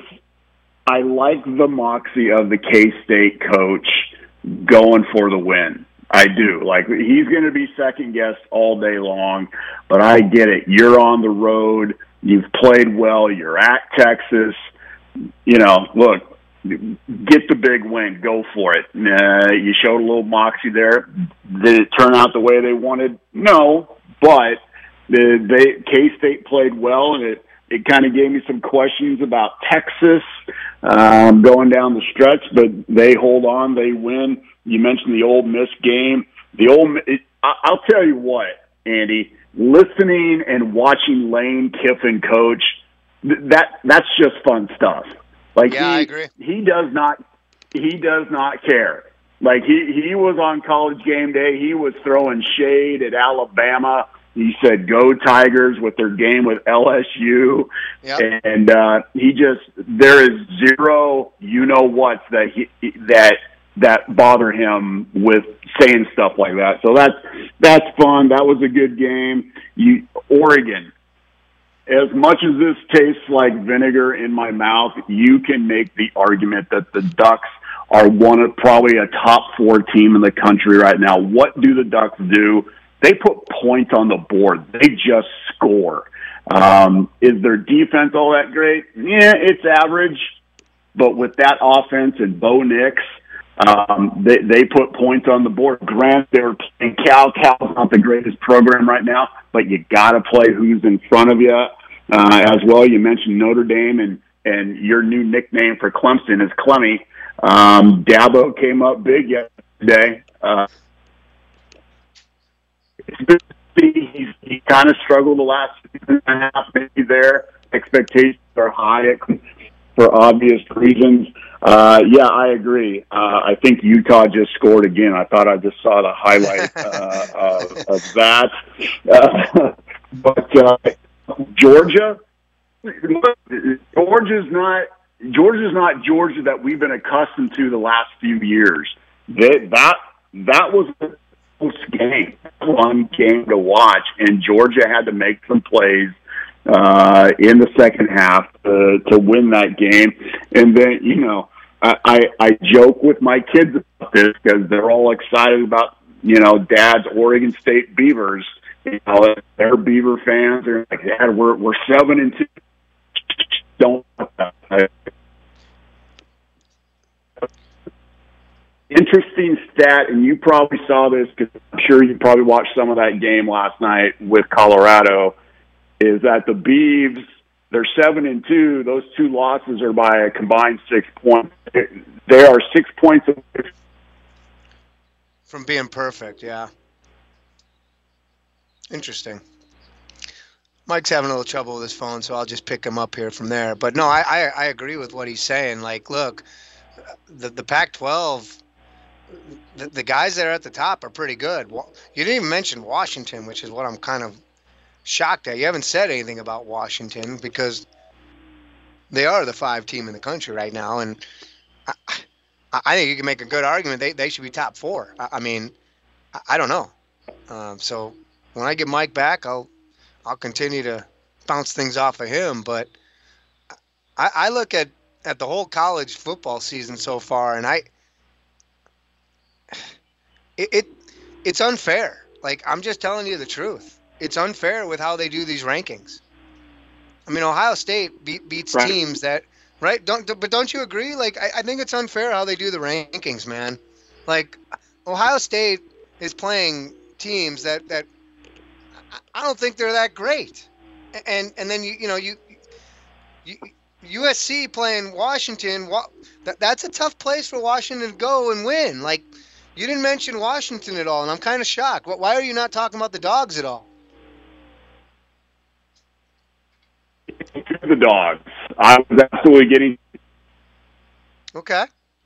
Speaker 10: like the moxie of the K-State coach going for the win. I do. Like, he's going to be second guessed all day long, but I get it. You're on the road. You've played well. You're at Texas. You know, look, get the big win. Go for it. You showed a little moxie there. Did it turn out the way they wanted? No, but K-State played well, and it kind of gave me some questions about Texas going down the stretch, but they hold on. They win. You mentioned the Ole Miss game. I'll tell you what, Andy, listening and watching Lane Kiffin coach, that's just fun stuff. Like,
Speaker 9: yeah, I agree.
Speaker 10: He does not care. Like, he was on College Game Day. He was throwing shade at Alabama. He said, "Go Tigers" with their game with LSU. Yep. And there is zero you-know-whats that bother him with saying stuff like that. So that's fun. That was a good game. Oregon, as much as this tastes like vinegar in my mouth, you can make the argument that the Ducks are probably a top 4 team in the country right now. What do the Ducks do? They put points on the board. They just score. Is their defense all that great? Yeah, it's average. But with that offense and Bo Nix, they put points on the board. Granted, they were playing Cal. Cal's not the greatest program right now, but you got to play who's in front of you as well. You mentioned Notre Dame, and your new nickname for Clemson is Clemmy. Dabo came up big yesterday. He kind of struggled the last season and a half, maybe there. Expectations are high for obvious reasons. Yeah, I agree. I think Utah just scored again. I thought I just saw the highlight of that. But Georgia, Georgia's not Georgia that we've been accustomed to the last few years. That was a close game, fun game to watch, and Georgia had to make some plays in the second half to win that game. And then, you know, I joke with my kids about this because they're all excited about, you know, Dad's Oregon State Beavers. You know, they're Beaver fans. They're like, Dad, we're 7-2. Don't. Interesting stat, and you probably saw this because I'm sure you probably watched some of that game last night with Colorado, is that the Beavs, they're 7-2. Those 2 losses are by a combined 6 points. They are 6 points away
Speaker 9: from being perfect. Yeah. Interesting. Mike's having a little trouble with his phone, so I'll just pick him up here from there. But no, I agree with what he's saying. Like, look, the Pac-12, the guys that are at the top are pretty good. You didn't even mention Washington, which is what I'm kind of shocked at. You haven't said anything about Washington because they are the 5 team in the country right now, and I think you can make a good argument they should be top 4. I mean, I don't know. So when I get Mike back, I'll continue to bounce things off of him. But I look at the whole college football season so far, and it's unfair. Like, I'm just telling you the truth. It's unfair with how they do these rankings. I mean, Ohio State beats teams that, right? Don't you agree? Like, I think it's unfair how they do the rankings, man. Like, Ohio State is playing teams that I don't think they're that great. And then you USC playing Washington, that's a tough place for Washington to go and win. Like, you didn't mention Washington at all, and I'm kind of shocked. Why are you not talking about the Dogs at all?
Speaker 10: the Dogs. I was absolutely getting.
Speaker 9: Okay.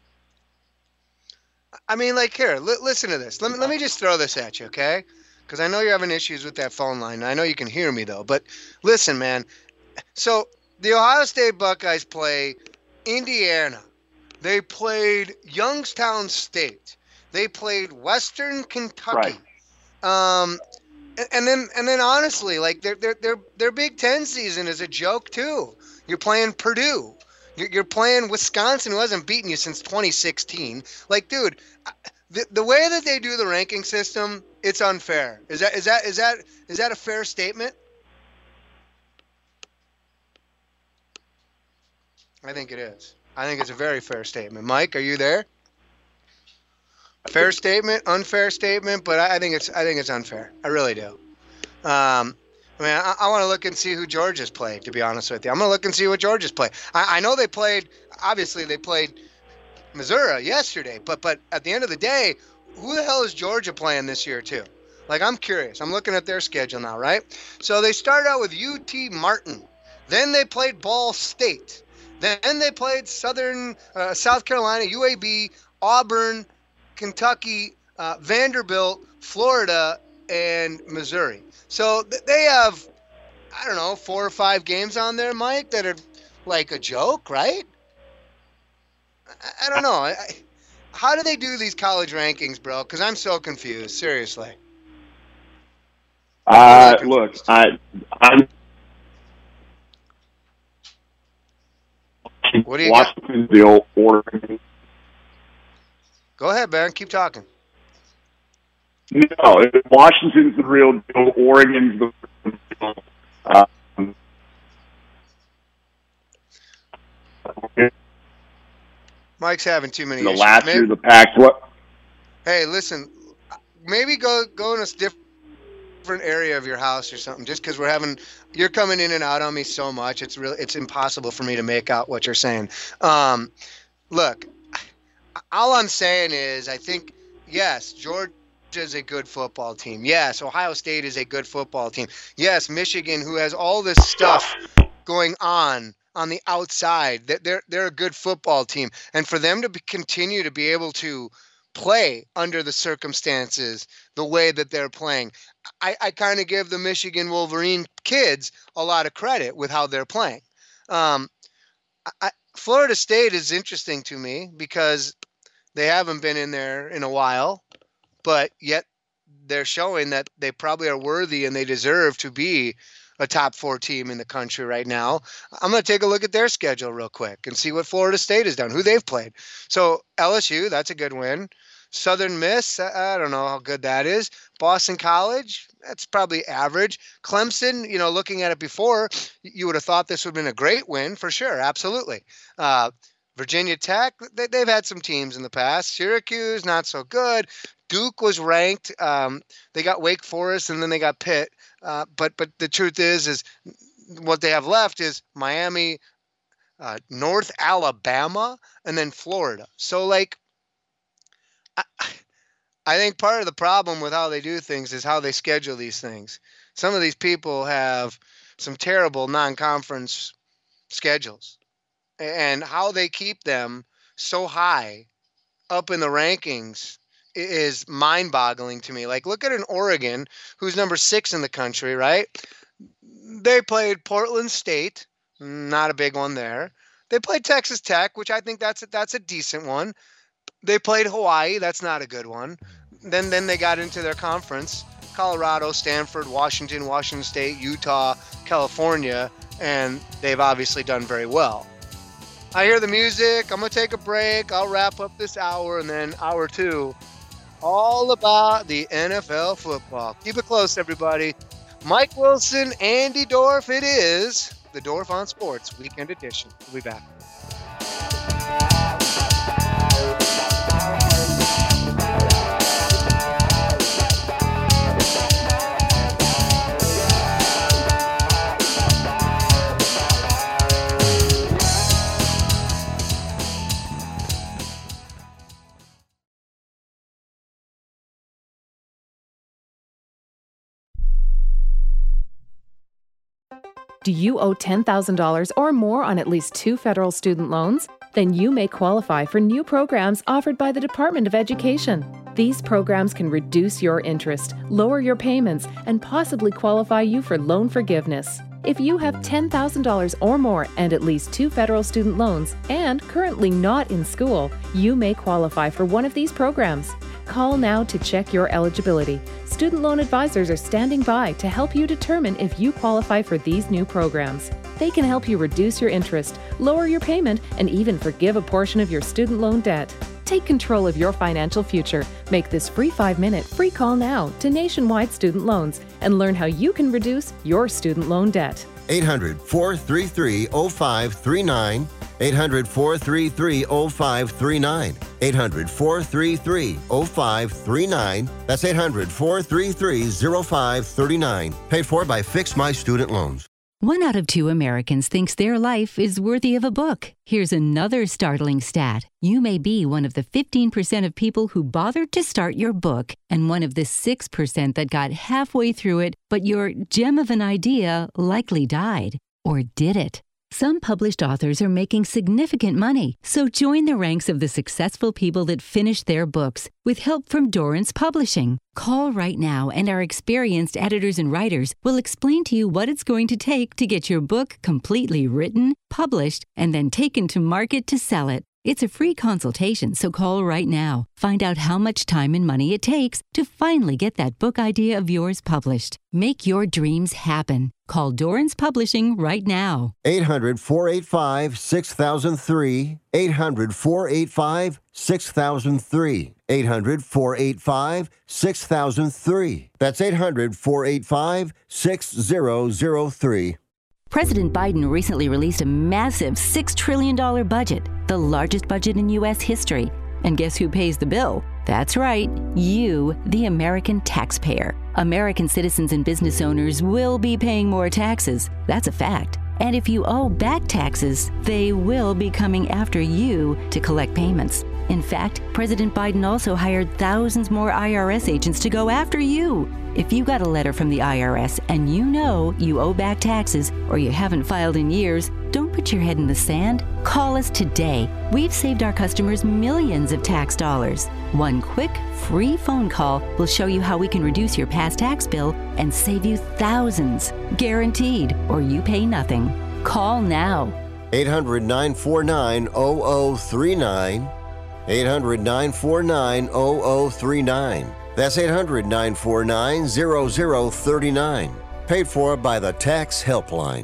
Speaker 9: I mean, like, here, listen to this. Let me just throw this at you, okay? Because I know you're having issues with that phone line. I know you can hear me, though. But listen, man. So the Ohio State Buckeyes play Indiana. They played Youngstown State. They played Western Kentucky.
Speaker 10: Right.
Speaker 9: And then honestly, like their Big Ten season is a joke too. You're playing Purdue. You're playing Wisconsin, who hasn't beaten you since 2016. Like, dude, the way that they do the ranking system, it's unfair. Is that a fair statement? I think it is. I think it's a very fair statement. Mike, are you there? Fair statement, unfair statement, but I think it's unfair. I really do. I mean, I want to look and see who Georgia's played, to be honest with you. I'm going to look and see what Georgia's played. I know they played Missouri yesterday, but at the end of the day, who the hell is Georgia playing this year too? Like, I'm curious. I'm looking at their schedule now, right? So they started out with UT Martin. Then they played Ball State. Then they played South Carolina, UAB, Auburn, Kentucky, Vanderbilt, Florida, and Missouri. So they have, I don't know, 4 or 5 games on there, Mike, that are like a joke, right? I don't know. How do they do these college rankings, bro? Because I'm so confused, seriously.
Speaker 10: Look, I'm.
Speaker 9: What do you got?
Speaker 10: The old Oregon.
Speaker 9: Go ahead, man. Keep talking.
Speaker 10: No, Washington's the real deal. Oregon's the real deal.
Speaker 9: Mike's having too many
Speaker 10: the
Speaker 9: issues.
Speaker 10: last year, the Pac-12.
Speaker 9: Hey, listen, maybe go in a different area of your house or something, just because you're coming in and out on me so much. It's impossible for me to make out what you're saying. Look, all I'm saying is I think, yes, Georgia's a good football team. Yes, Ohio State is a good football team. Yes, Michigan, who has all this stuff going on the outside, they're a good football team. And for them to continue to be able to play under the circumstances the way that they're playing, I kind of give the Michigan Wolverine kids a lot of credit with how they're playing. Florida State is interesting to me because they haven't been in there in a while, but yet they're showing that they probably are worthy and they deserve to be a top 4 team in the country right now. I'm going to take a look at their schedule real quick and see what Florida State has done, who they've played. So LSU, that's a good win. Southern Miss, I don't know how good that is. Boston College, that's probably average. Clemson, looking at it before, you would have thought this would have been a great win for sure. Absolutely. Virginia Tech, they've had some teams in the past. Syracuse, not so good. Duke was ranked. They got Wake Forest and then they got Pitt. But the truth is what they have left is Miami, North Alabama, and then Florida. So, like, I think part of the problem with how they do things is how they schedule these things. Some of these people have some terrible non-conference schedules, and how they keep them so high up in the rankings is mind-boggling to me. Like, look at an Oregon who's number 6 in the country, right? They played Portland State, not a big one there. They played Texas Tech, which I think that's a decent one. They played Hawaii, that's not a good one. Then they got into their conference, Colorado, Stanford, Washington State, Utah, California, and they've obviously done very well. I hear the music. I'm going to take a break. I'll wrap up this hour, and then hour 2, all about the NFL football. Keep it close, everybody. Mike Wilson, Andy Dorf. It is the Dorf on Sports Weekend Edition. We'll be back.
Speaker 16: Do you owe $10,000 or more on at least 2 federal student loans? Then you may qualify for new programs offered by the Department of Education. These programs can reduce your interest, lower your payments, and possibly qualify you for loan forgiveness. If you have $10,000 or more and at least 2 federal student loans and currently not in school, you may qualify for one of these programs. Call now to check your eligibility. Student loan advisors are standing by to help you determine if you qualify for these new programs. They can help you reduce your interest, lower your payment, and even forgive a portion of your student loan debt. Take control of your financial future. Make this free 5-minute free call now to Nationwide Student Loans and learn how you can reduce your student loan debt.
Speaker 2: 800-433-0539. 800-433-0539. 800-433-0539. That's 800-433-0539. Paid for by Fix My Student Loans.
Speaker 17: 1 out of 2 Americans thinks their life is worthy of a book. Here's another startling stat. You may be one of the 15% of people who bothered to start your book and one of the 6% that got halfway through it, but your gem of an idea likely died. Or did it? Some published authors are making significant money, so join the ranks of the successful people that finish their books with help from Dorrance Publishing. Call right now and our experienced editors and writers will explain to you what it's going to take to get your book completely written, published, and then taken to market to sell it. It's a free consultation, so call right now. Find out how much time and money it takes to finally get that book idea of yours published. Make your dreams happen. Call Dorrance Publishing right now.
Speaker 2: 800-485-6003. 800-485-6003. 800-485-6003. That's 800-485-6003.
Speaker 17: President Biden recently released a massive $6 trillion budget, the largest budget in U.S. history. And guess who pays the bill? That's right, you, the American taxpayer. American citizens and business owners will be paying more taxes. That's a fact. And if you owe back taxes, they will be coming after you to collect payments. In fact, President Biden also hired thousands more IRS agents to go after you. If you got a letter from the IRS and you know you owe back taxes or you haven't filed in years, don't put your head in the sand. Call us today. We've saved our customers millions of tax dollars. One quick, free phone call will show you how we can reduce your past tax bill and save you thousands. Guaranteed, or you pay nothing. Call now.
Speaker 2: 800-949-0039. 800-949-0039. That's 800-949-0039. Paid for by the Tax Helpline.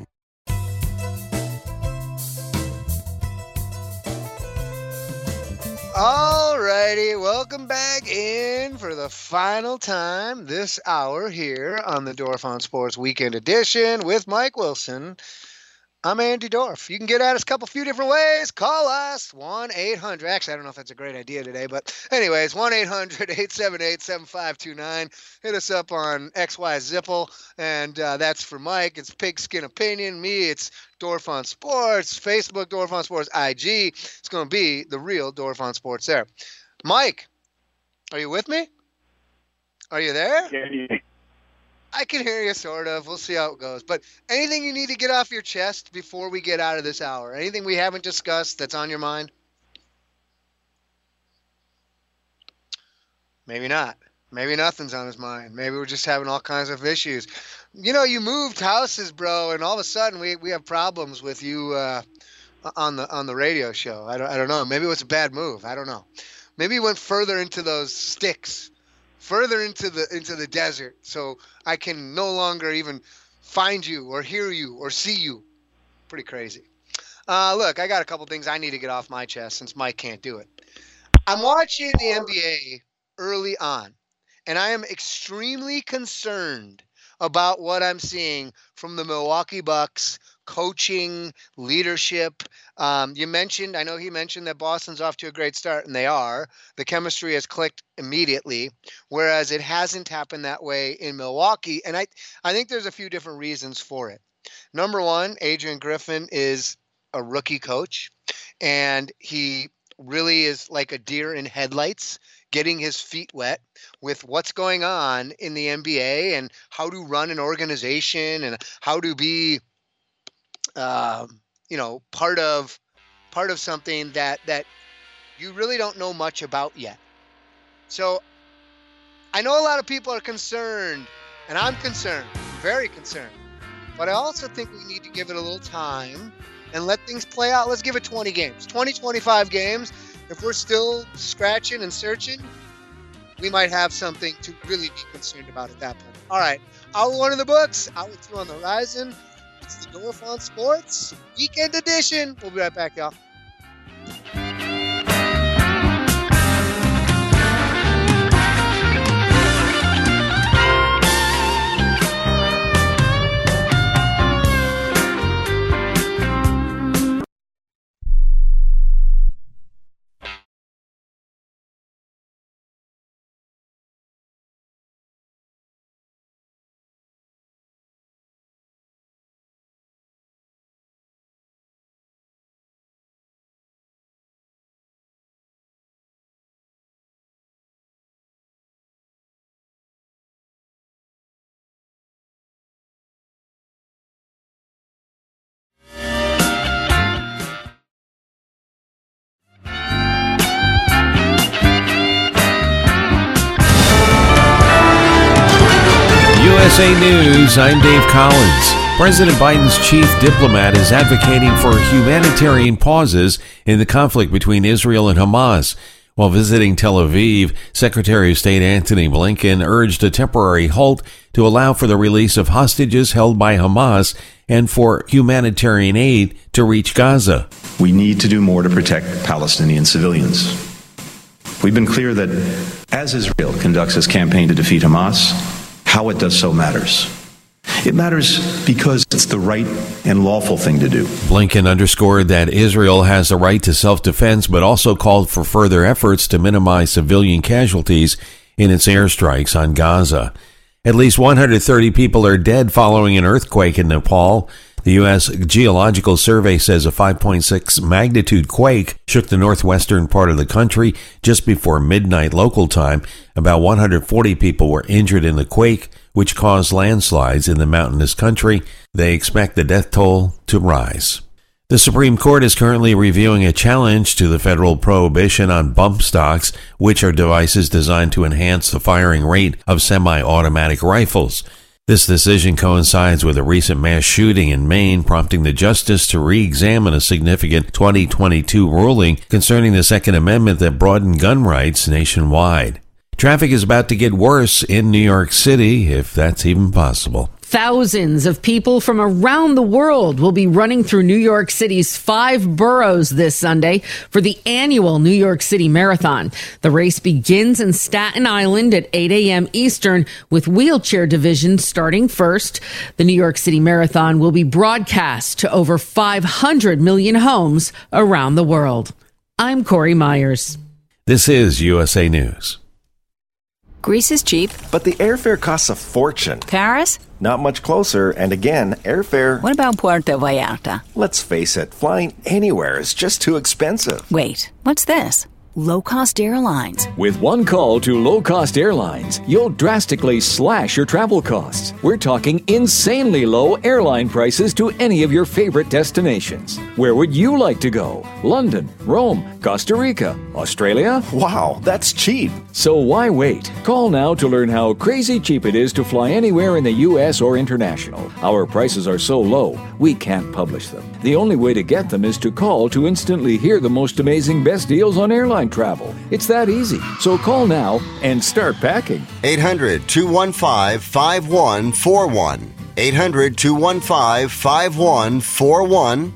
Speaker 9: All righty, welcome back in for the final time this hour here on the Dorf on Sports Weekend Edition with Mike Wilson. I'm Andy Dorf. You can get at us a few different ways. Call us 1-800. Actually, I don't know if that's a great idea today, but anyways, 1-800-878-7529. Hit us up on XY Zipple, and that's for Mike. It's Pigskin Opinion. Me, it's Dorf on Sports. Facebook, Dorf on Sports. IG. It's going to be the real Dorf on Sports there. Mike, are you with me? Are you there? I can hear you, sort of. We'll see how it goes. But anything you need to get off your chest before we get out of this hour? Anything we haven't discussed that's on your mind? Maybe not. Maybe nothing's on his mind. Maybe we're just having all kinds of issues. You know, you moved houses, bro, and all of a sudden we have problems with you on the radio show. I don't know. Maybe it was a bad move. I don't know. Maybe you went further into those sticks. Further into the desert, so I can no longer even find you or hear you or see you. Pretty crazy. Look, I got a couple things I need to get off my chest since Mike can't do it. I'm watching the NBA early on, and I am extremely concerned about what I'm seeing from the Milwaukee Bucks coaching, leadership. I know he mentioned that Boston's off to a great start, and they are. The chemistry has clicked immediately, whereas it hasn't happened that way in Milwaukee. And I think there's a few different reasons for it. Number one, Adrian Griffin is a rookie coach, and he really is like a deer in headlights, getting his feet wet with what's going on in the NBA and how to run an organization and how to be part of something that you really don't know much about yet. So I know a lot of people are concerned, and I'm concerned, very concerned. But I also think we need to give it a little time and let things play out. Let's give it 20 games, 25 games. If we're still scratching and searching, we might have something to really be concerned about at that point. All right, hour 1 of the books, hour 2 on the horizon. It's the Dorf on Sports Weekend Edition. We'll be right back, y'all.
Speaker 5: USA News, I'm Dave Collins. President Biden's chief diplomat is advocating for humanitarian pauses in the conflict between Israel and Hamas. While visiting Tel Aviv, Secretary of State Antony Blinken urged a temporary halt to allow for the release of hostages held by Hamas and for humanitarian aid to reach Gaza.
Speaker 18: We need to do more to protect Palestinian civilians. We've been clear that as Israel conducts its campaign to defeat Hamas, how it does so matters. It matters because it's the right and lawful thing to do.
Speaker 5: Blinken underscored that Israel has the right to self-defense, but also called for further efforts to minimize civilian casualties in its airstrikes on Gaza. At least 130 people are dead following an earthquake in Nepal. The U.S. Geological Survey says a 5.6 magnitude quake shook the northwestern part of the country just before midnight local time. About 140 people were injured in the quake, which caused landslides in the mountainous country. They expect the death toll to rise. The Supreme Court is currently reviewing a challenge to the federal prohibition on bump stocks, which are devices designed to enhance the firing rate of semi-automatic rifles. This decision coincides with a recent mass shooting in Maine, prompting the justice to re-examine a significant 2022 ruling concerning the Second Amendment that broadened gun rights nationwide. Traffic is about to get worse in New York City, if that's even possible.
Speaker 19: Thousands of people from around the world will be running through New York City's 5 boroughs this Sunday for the annual New York City Marathon. The race begins in Staten Island at 8 a.m. Eastern, with wheelchair division starting first. The New York City Marathon will be broadcast to over 500 million homes around the world. I'm Corey Myers.
Speaker 5: This is USA News.
Speaker 20: Greece is cheap,
Speaker 21: but the airfare costs a fortune.
Speaker 20: Paris?
Speaker 21: Not much closer, and again, airfare...
Speaker 20: What about Puerto Vallarta?
Speaker 21: Let's face it, flying anywhere is just too expensive.
Speaker 20: Wait, what's this? Low-cost airlines.
Speaker 22: With one call to low-cost airlines, you'll drastically slash your travel costs. We're talking insanely low airline prices to any of your favorite destinations. Where would you like to go? London, Rome, Costa Rica, Australia?
Speaker 21: Wow, that's cheap.
Speaker 22: So why wait? Call now to learn how crazy cheap it is to fly anywhere in the U.S. or international. Our prices are so low, we can't publish them. The only way to get them is to call to instantly hear the most amazing best deals on airline travel. It's that easy. So call now and start packing.
Speaker 2: 800-215-5141. 800-215-5141.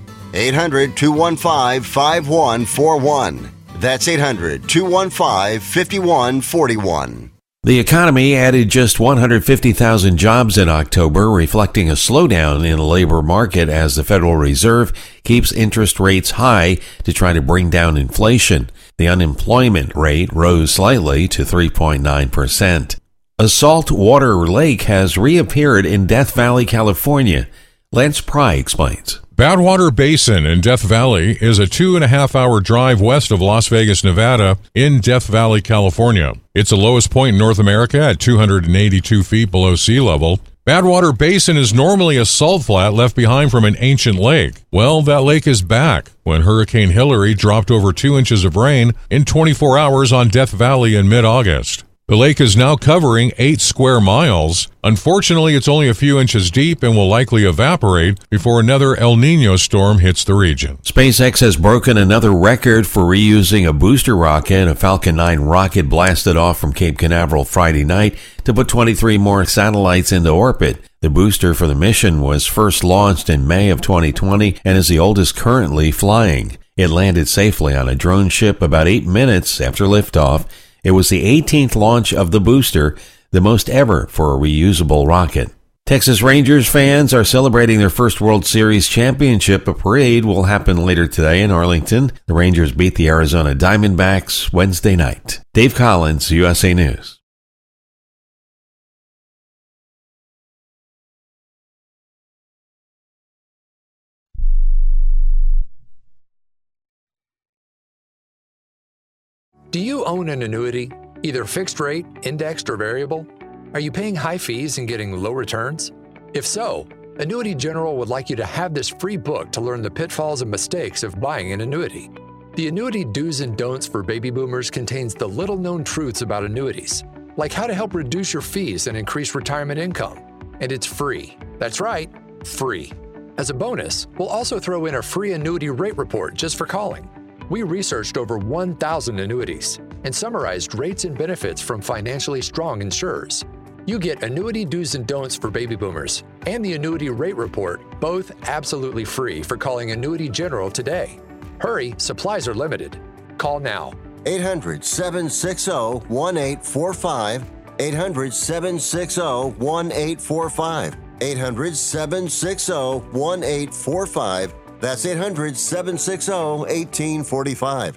Speaker 2: 800-215-5141. That's 800-215-5141.
Speaker 5: The economy added just 150,000 jobs in October, reflecting a slowdown in the labor market as the Federal Reserve keeps interest rates high to try to bring down inflation. The unemployment rate rose slightly to 3.9%. A saltwater lake has reappeared in Death Valley, California. Lance Pry explains.
Speaker 23: Badwater Basin in Death Valley is a 2.5-hour drive west of Las Vegas, Nevada, in Death Valley, California. It's the lowest point in North America at 282 feet below sea level. Badwater Basin is normally a salt flat left behind from an ancient lake. Well, that lake is back when Hurricane Hilary dropped over 2 inches of rain in 24 hours on Death Valley in mid-August. The lake is now covering 8 square miles. Unfortunately, it's only a few inches deep and will likely evaporate before another El Nino storm hits the region.
Speaker 5: SpaceX has broken another record for reusing a booster rocket. A Falcon 9 rocket blasted off from Cape Canaveral Friday night to put 23 more satellites into orbit. The booster for the mission was first launched in May of 2020 and is the oldest currently flying. It landed safely on a drone ship about 8 minutes after liftoff. It was the 18th launch of the booster, the most ever for a reusable rocket. Texas Rangers fans are celebrating their first World Series championship. A parade will happen later today in Arlington. The Rangers beat the Arizona Diamondbacks Wednesday night. Dave Collins, USA News.
Speaker 1: Do you own an annuity, either fixed rate, indexed, or variable? Are you paying high fees and getting low returns? If so, Annuity General would like you to have this free book to learn the pitfalls and mistakes of buying an annuity. The Annuity Do's and Don'ts for Baby Boomers contains the little-known truths about annuities, like how to help reduce your fees and increase retirement income. And it's free. That's right, free. As a bonus, we'll also throw in a free annuity rate report just for calling. We researched over 1,000 annuities and summarized rates and benefits from financially strong insurers. You get Annuity Do's and Don'ts for Baby Boomers and the Annuity Rate Report, both absolutely free for calling Annuity General today. Hurry, supplies are limited. Call now.
Speaker 2: 800-760-1845. 800-760-1845. 800-760-1845. That's 800-760-1845.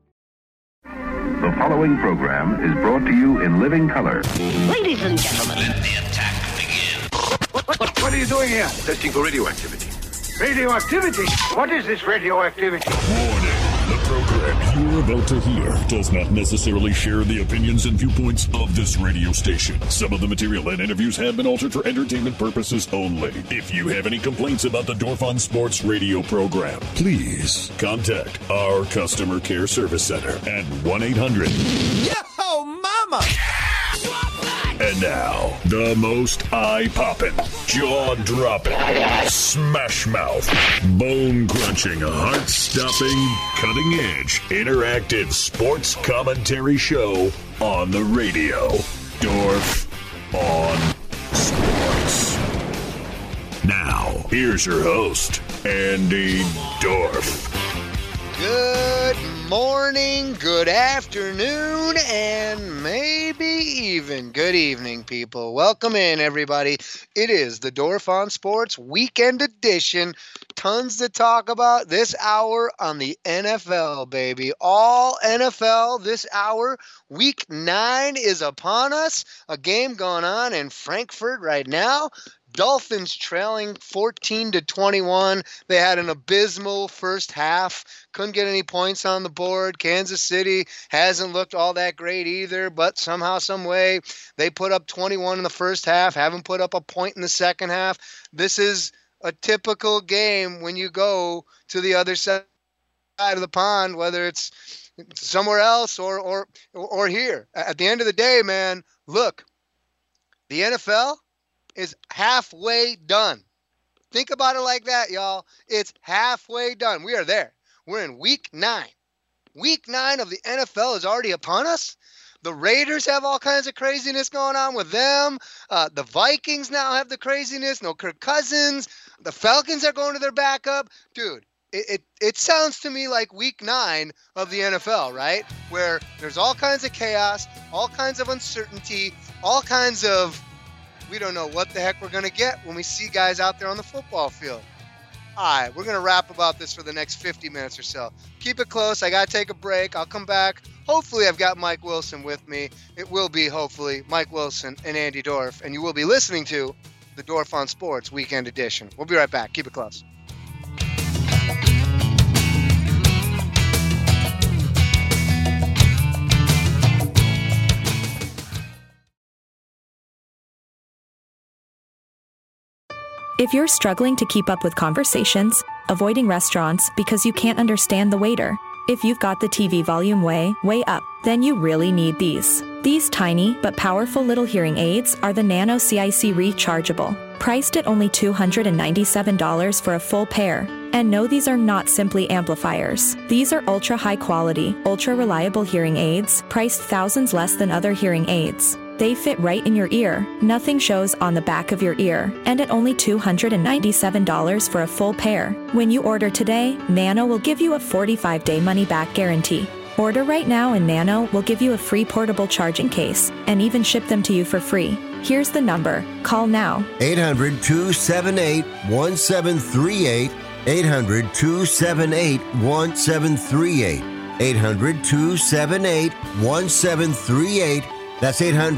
Speaker 3: The following program is brought to you in living color.
Speaker 6: Ladies and gentlemen, let the attack begin.
Speaker 24: What are you doing here? Testing for radioactivity. Radioactivity? What is this radioactivity?
Speaker 8: Warning. The program you're about to hear does not necessarily share the opinions and viewpoints of this radio station. Some of the material and interviews have been altered for entertainment purposes only. If you have any complaints about the Dorf on Sports radio program, please contact our customer care service center at 1-800.
Speaker 6: Yo, mama!
Speaker 8: And now, the most eye-popping, jaw-dropping, smash-mouth, bone-crunching, heart-stopping, cutting-edge, interactive sports commentary show on the radio. Dorf on Sports. Now, here's your host, Andy Dorf.
Speaker 9: Good morning, good afternoon, and maybe even good evening, people. Welcome in, everybody. It is the Dorf on Sports Weekend Edition. Tons to talk about this hour on the NFL, baby. All NFL this hour. Week 9 is upon us. A game going on in Frankfurt right now. Dolphins trailing 14-21. They had an abysmal first half. Couldn't get any points on the board. Kansas City hasn't looked all that great either, but somehow, some way, they put up 21 in the first half, haven't put up a point in the second half. This is a typical game when you go to the other side of the pond, whether it's somewhere else or here. At the end of the day, man, look, the NFL is halfway done. Think about it like that, y'all. It's halfway done. We are there. We're in week 9. Week 9 of the NFL is already upon us. The Raiders have all kinds of craziness going on with them. The Vikings now have the craziness. No Kirk Cousins. The Falcons are going to their backup. Dude, it sounds to me like week 9 of the NFL, right? Where there's all kinds of chaos, all kinds of uncertainty, all kinds of we don't know what the heck we're going to get when we see guys out there on the football field. All right, we're going to rap about this for the next 50 minutes or so. Keep it close. I got to take a break. I'll come back. Hopefully, I've got Mike Wilson with me. It will be, hopefully, Mike Wilson and Andy Dorf. And you will be listening to the Dorf on Sports Weekend Edition. We'll be right back. Keep it close.
Speaker 4: If you're struggling to keep up with conversations, avoiding restaurants because you can't understand the waiter, if you've got the TV volume way up, then you really need these. These tiny but powerful little hearing aids are the Nano CIC Rechargeable, priced at only $297 for a full pair. And no, these are not simply amplifiers. These are ultra high quality, ultra reliable hearing aids, priced thousands less than other hearing aids. They fit right in your ear, nothing shows on the back of your ear, and at only $297 for a full pair. When you order today, Nano will give you a 45-day money-back guarantee. Order right now and Nano will give you a free portable charging case and even ship them to you for free. Here's the number. Call now.
Speaker 2: 800-278-1738. 800-278-1738. 800-278-1738. That's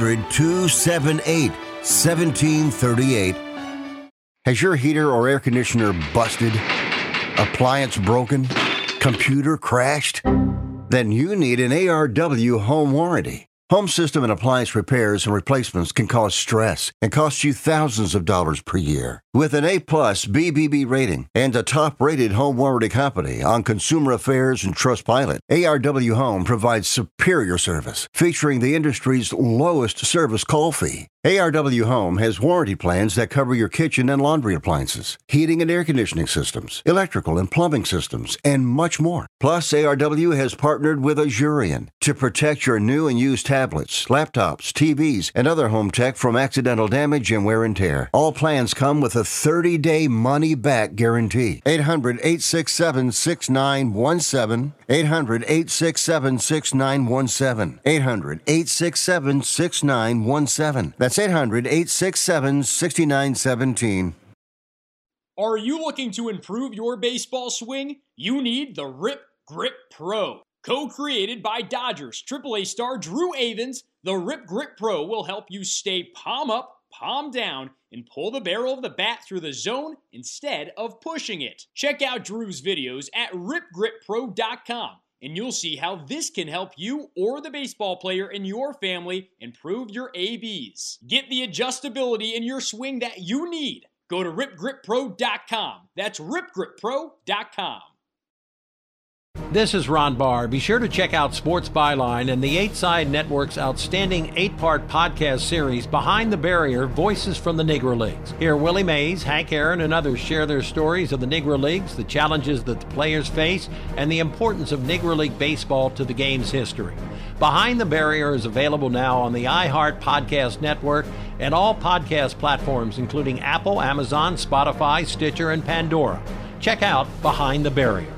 Speaker 2: 800-278-1738. Has your heater or air conditioner busted? Appliance broken? Computer crashed? Then you need an ARW home warranty. Home system and appliance repairs and replacements can cause stress and cost you thousands of dollars per year. With an A-plus BBB rating and a top-rated home warranty company on Consumer Affairs and Trustpilot, ARW Home provides superior service, featuring the industry's lowest service call fee. ARW Home has warranty plans that cover your kitchen and laundry appliances, heating and air conditioning systems, electrical and plumbing systems, and much more. Plus, ARW has partnered with Azurion to protect your new and used tablets, laptops, TVs, and other home tech from accidental damage and wear and tear. All plans come with a 30-day money-back guarantee. 800-867-6917. 800-867-6917. 800-867-6917. That's 800-867-6917.
Speaker 7: Are you looking to improve your baseball swing? You need the Rip Grip Pro. Co-created by Dodgers AAA star Drew Avans, the Rip Grip Pro will help you stay palm up, palm down, and pull the barrel of the bat through the zone instead of pushing it. Check out Drew's videos at ripgrippro.com, and you'll see how this can help you or the baseball player in your family improve your ABs. Get the adjustability in your swing that you need. Go to ripgrippro.com. That's ripgrippro.com.
Speaker 5: This is Ron Barr. Be sure to check out Sports Byline and the 8 Side Network's outstanding 8-part podcast series, Behind the Barrier, Voices from the Negro Leagues. Hear Willie Mays, Hank Aaron, and others share their stories of the Negro Leagues, the challenges that the players face, and the importance of Negro League baseball to the game's history. Behind the Barrier is available now on the iHeart Podcast Network and all podcast platforms, including Apple, Amazon, Spotify, Stitcher, and Pandora. Check out Behind the Barrier.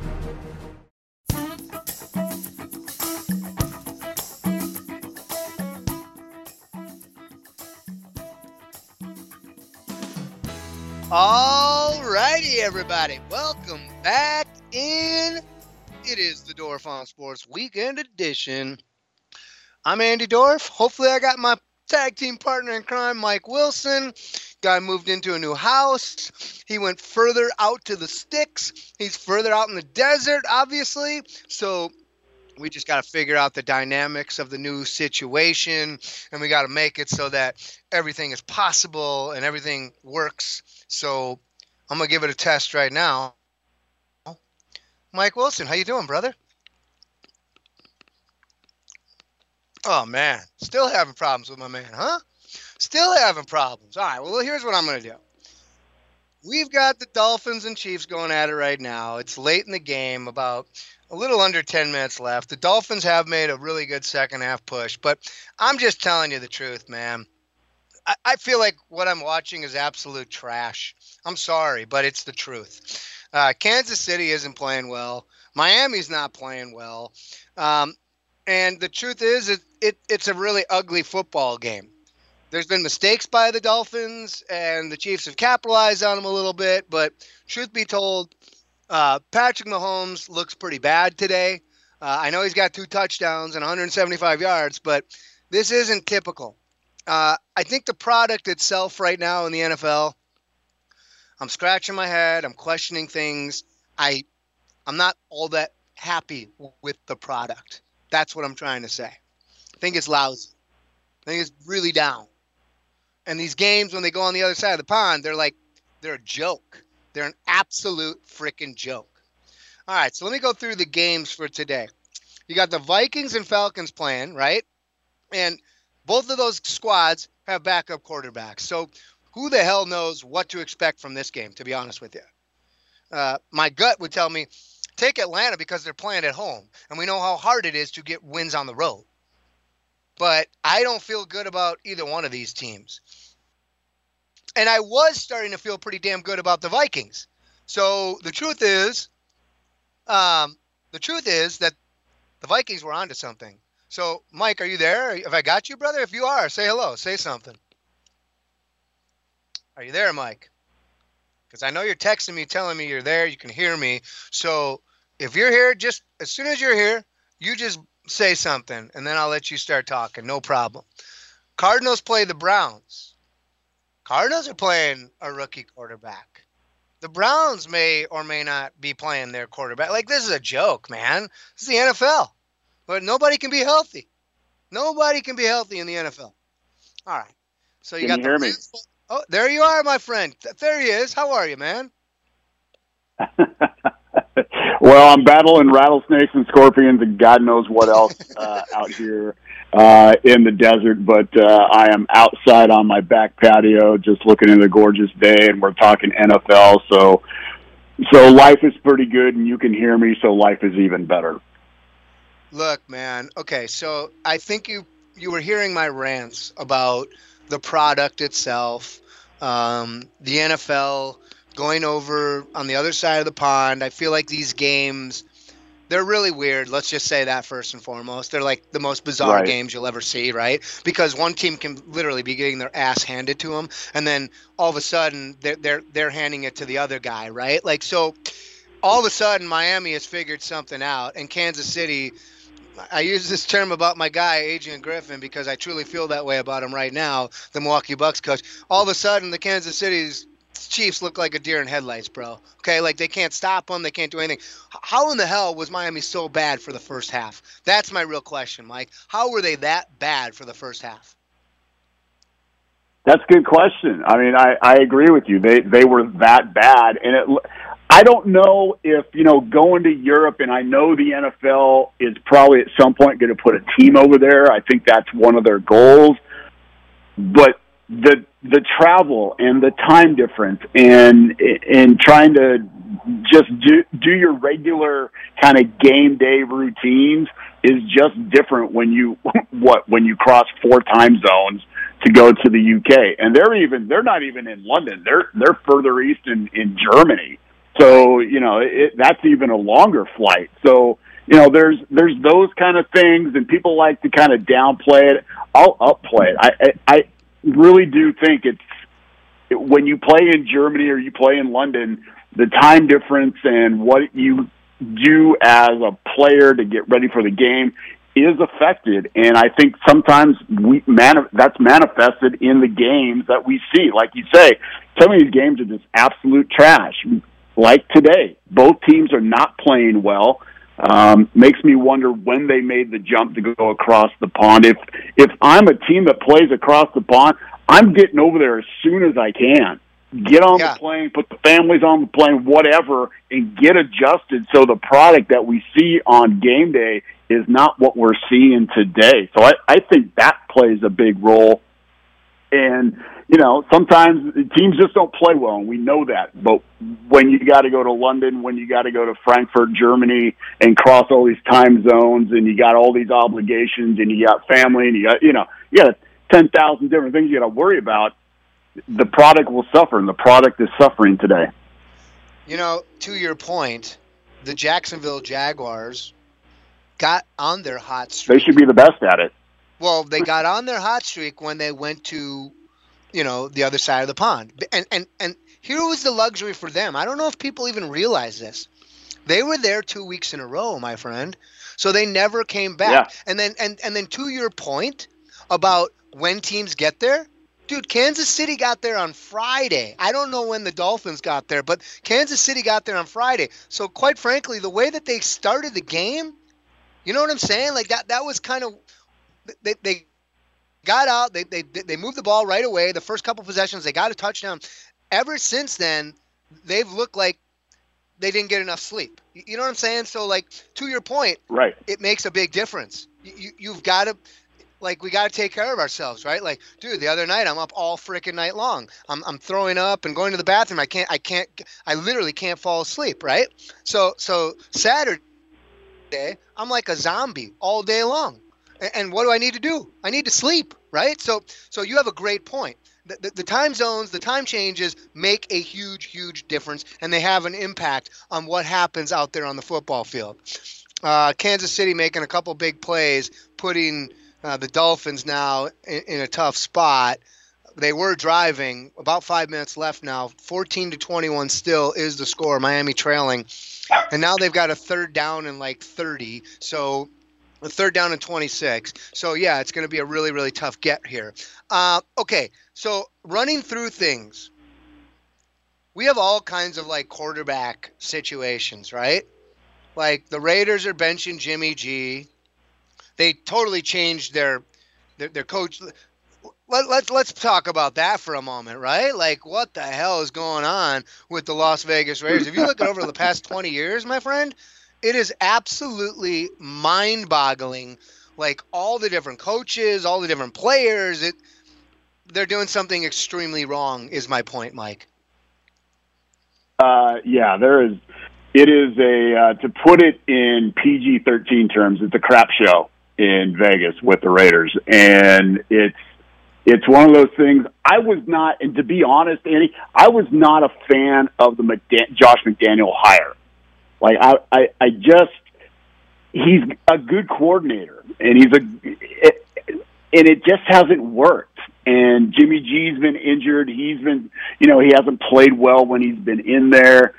Speaker 9: All righty, everybody. Welcome back in. It is the Dorf on Sports Weekend Edition. I'm Andy Dorf. Hopefully I got my tag team partner in crime, Mike Wilson. Guy moved into a new house. He went further out to the sticks. He's further out in the desert, obviously. So we just got to figure out the dynamics of the new situation, and we got to make it so that everything is possible and everything works. So I'm going to give it a test right now. Mike Wilson, how you doing, brother? Oh, man. Still having problems with my man, huh? Still having problems. All right, well, here's what I'm going to do. We've got the Dolphins and Chiefs going at it right now. It's late in the game, about a little under 10 minutes left. The Dolphins have made a really good second-half push, but I'm just telling you the truth, man. I feel like what I'm watching is absolute trash. I'm sorry, but it's the truth. Kansas City isn't playing well. Miami's not playing well. And the truth is, it's a really ugly football game. There's been mistakes by the Dolphins, and the Chiefs have capitalized on them a little bit. But truth be told, Patrick Mahomes looks pretty bad today. I know he's got 2 touchdowns and 175 yards, but this isn't typical. I think the product itself right now in the NFL, I'm scratching my head. I'm questioning things. I'm not all that happy with the product. That's what I'm trying to say. I think it's lousy. I think it's really down. And these games, when they go on the other side of the pond, they're like They're a joke. They're an absolute freaking joke. All right, so let me go through the games for today. You got the Vikings and Falcons playing, right? And both of those squads have backup quarterbacks. So who the hell knows what to expect from this game, to be honest with you? My gut would tell me, take Atlanta because they're playing at home. And we know how hard it is to get wins on the road. But I don't feel good about either one of these teams. And I was starting to feel pretty damn good about the Vikings. So the truth is that the Vikings were onto something. So, Mike, are you there? Have I got you, brother? If you are, say hello. Say something. Are you there, Mike? Because I know you're texting me, telling me you're there. You can hear me. So if you're here, just as soon as you're here, you just say something, and then I'll let you start talking. No problem. Cardinals play the Browns. Cardinals are playing a rookie quarterback. The Browns may or may not be playing their quarterback. Like, this is a joke, man. This is the NFL. But nobody can be healthy. Nobody can be healthy in the NFL. All right. So you got
Speaker 10: Can you hear me?
Speaker 9: Oh, there you are, my friend. There he is. How are you, man?
Speaker 10: Well, I'm battling rattlesnakes and scorpions and God knows what else out here in the desert. But I am outside on my back patio just looking at a gorgeous day, and we're talking NFL. So life is pretty good, and you can hear me, so life is even better.
Speaker 9: Look, man. Okay, so I think you were hearing my rants about the product itself, the NFL going over on the other side of the pond. I feel like these games, they're really weird. Let's just say that first and foremost. They're like the most bizarre games you'll ever see, right? Because one team can literally be getting their ass handed to them, and then all of a sudden they're handing it to the other guy, right? Like, so all of a sudden Miami has figured something out, and Kansas City, I use this term about my guy, Adrian Griffin, because I truly feel that way about him right now, the Milwaukee Bucks coach. All of a sudden, the Kansas City Chiefs look like a deer in headlights, bro. Okay, like they can't stop them. They can't do anything. How in the hell was Miami so bad for the first half? That's my real question, Mike. How were they that bad for the first half?
Speaker 10: That's a good question. I mean, I agree with you. They were that bad, and I don't know if, going to Europe, and I know the NFL is probably at some point going to put a team over there. I think that's one of their goals. But the travel and the time difference and trying to just do your regular kind of game day routines is just different when you cross 4 time zones to go to the UK. And they're not even in London. They're further east in Germany. So, that's even a longer flight. So, there's those kind of things, and people like to kind of downplay it. I'll upplay it. I really do think when you play in Germany or you play in London, the time difference and what you do as a player to get ready for the game is affected. And I think sometimes that's manifested in the games that we see. Like you say, some of these games are just absolute trash. Like today, both teams are not playing well. Makes me wonder when they made the jump to go across the pond. If I'm a team that plays across the pond, I'm getting over there as soon as I can. Get on the plane, put the families on the plane, whatever, and get adjusted so the product that we see on game day is not what we're seeing today. So I think that plays a big role. And, sometimes teams just don't play well, and we know that. But when you got to go to London, when you got to go to Frankfurt, Germany, and cross all these time zones, and you got all these obligations, and you got family, and you got 10,000 different things you got to worry about, the product will suffer, and the product is suffering today.
Speaker 9: To your point, the Jacksonville Jaguars got on their hot streak.
Speaker 10: They should be the best at it.
Speaker 9: Well, they got on their hot streak when they went to, the other side of the pond. And here was the luxury for them. I don't know if people even realize this. They were there 2 weeks in a row, my friend. So they never came back. Yeah. And then to your point about when teams get there, dude, Kansas City got there on Friday. I don't know when the Dolphins got there, but Kansas City got there on Friday. So quite frankly, the way that they started the game, you know what I'm saying? Like that was kind of they got out, they moved the ball right away. The first couple possessions, they got a touchdown. ever since then, they've looked like they didn't get enough sleep. You know what I'm saying? So, like, to your point,
Speaker 10: right?
Speaker 9: It makes a big difference. You've got to, like, we got to take care of ourselves, right? Like, dude, the other night I'm up all freaking night long. I'm throwing up and going to the bathroom. I literally can't fall asleep, right? So Saturday, I'm like a zombie all day long. And what do I need to do? I need to sleep, right? So you have a great point. The time zones, the time changes make a huge, huge difference, and they have an impact on what happens out there on the football field. Kansas City making a couple big plays, putting the Dolphins now in a tough spot. They were driving, about 5 minutes left now. 14-21 still is the score. Miami trailing. And now they've got a third down and like 30. So a third down and 26. So, yeah, it's going to be a really, really tough get here. Okay, so running through things. We have all kinds of, like, quarterback situations, right? Like, the Raiders are benching Jimmy G. They totally changed their coach. Let's talk about that for a moment, right? Like, what the hell is going on with the Las Vegas Raiders? If you look at over the past 20 years, my friend, it is absolutely mind-boggling. Like, all the different coaches, all the different players, they're doing something extremely wrong, is my point, Mike.
Speaker 10: Yeah, there is. It is to put it in PG-13 terms, it's a crap show in Vegas with the Raiders. And it's one of those things. I was not, and to be honest, Andy, I was not a fan of the Josh McDaniel hire. Like, I just, he's a good coordinator, and it just hasn't worked. And Jimmy G's been injured. He's been, he hasn't played well when he's been in there.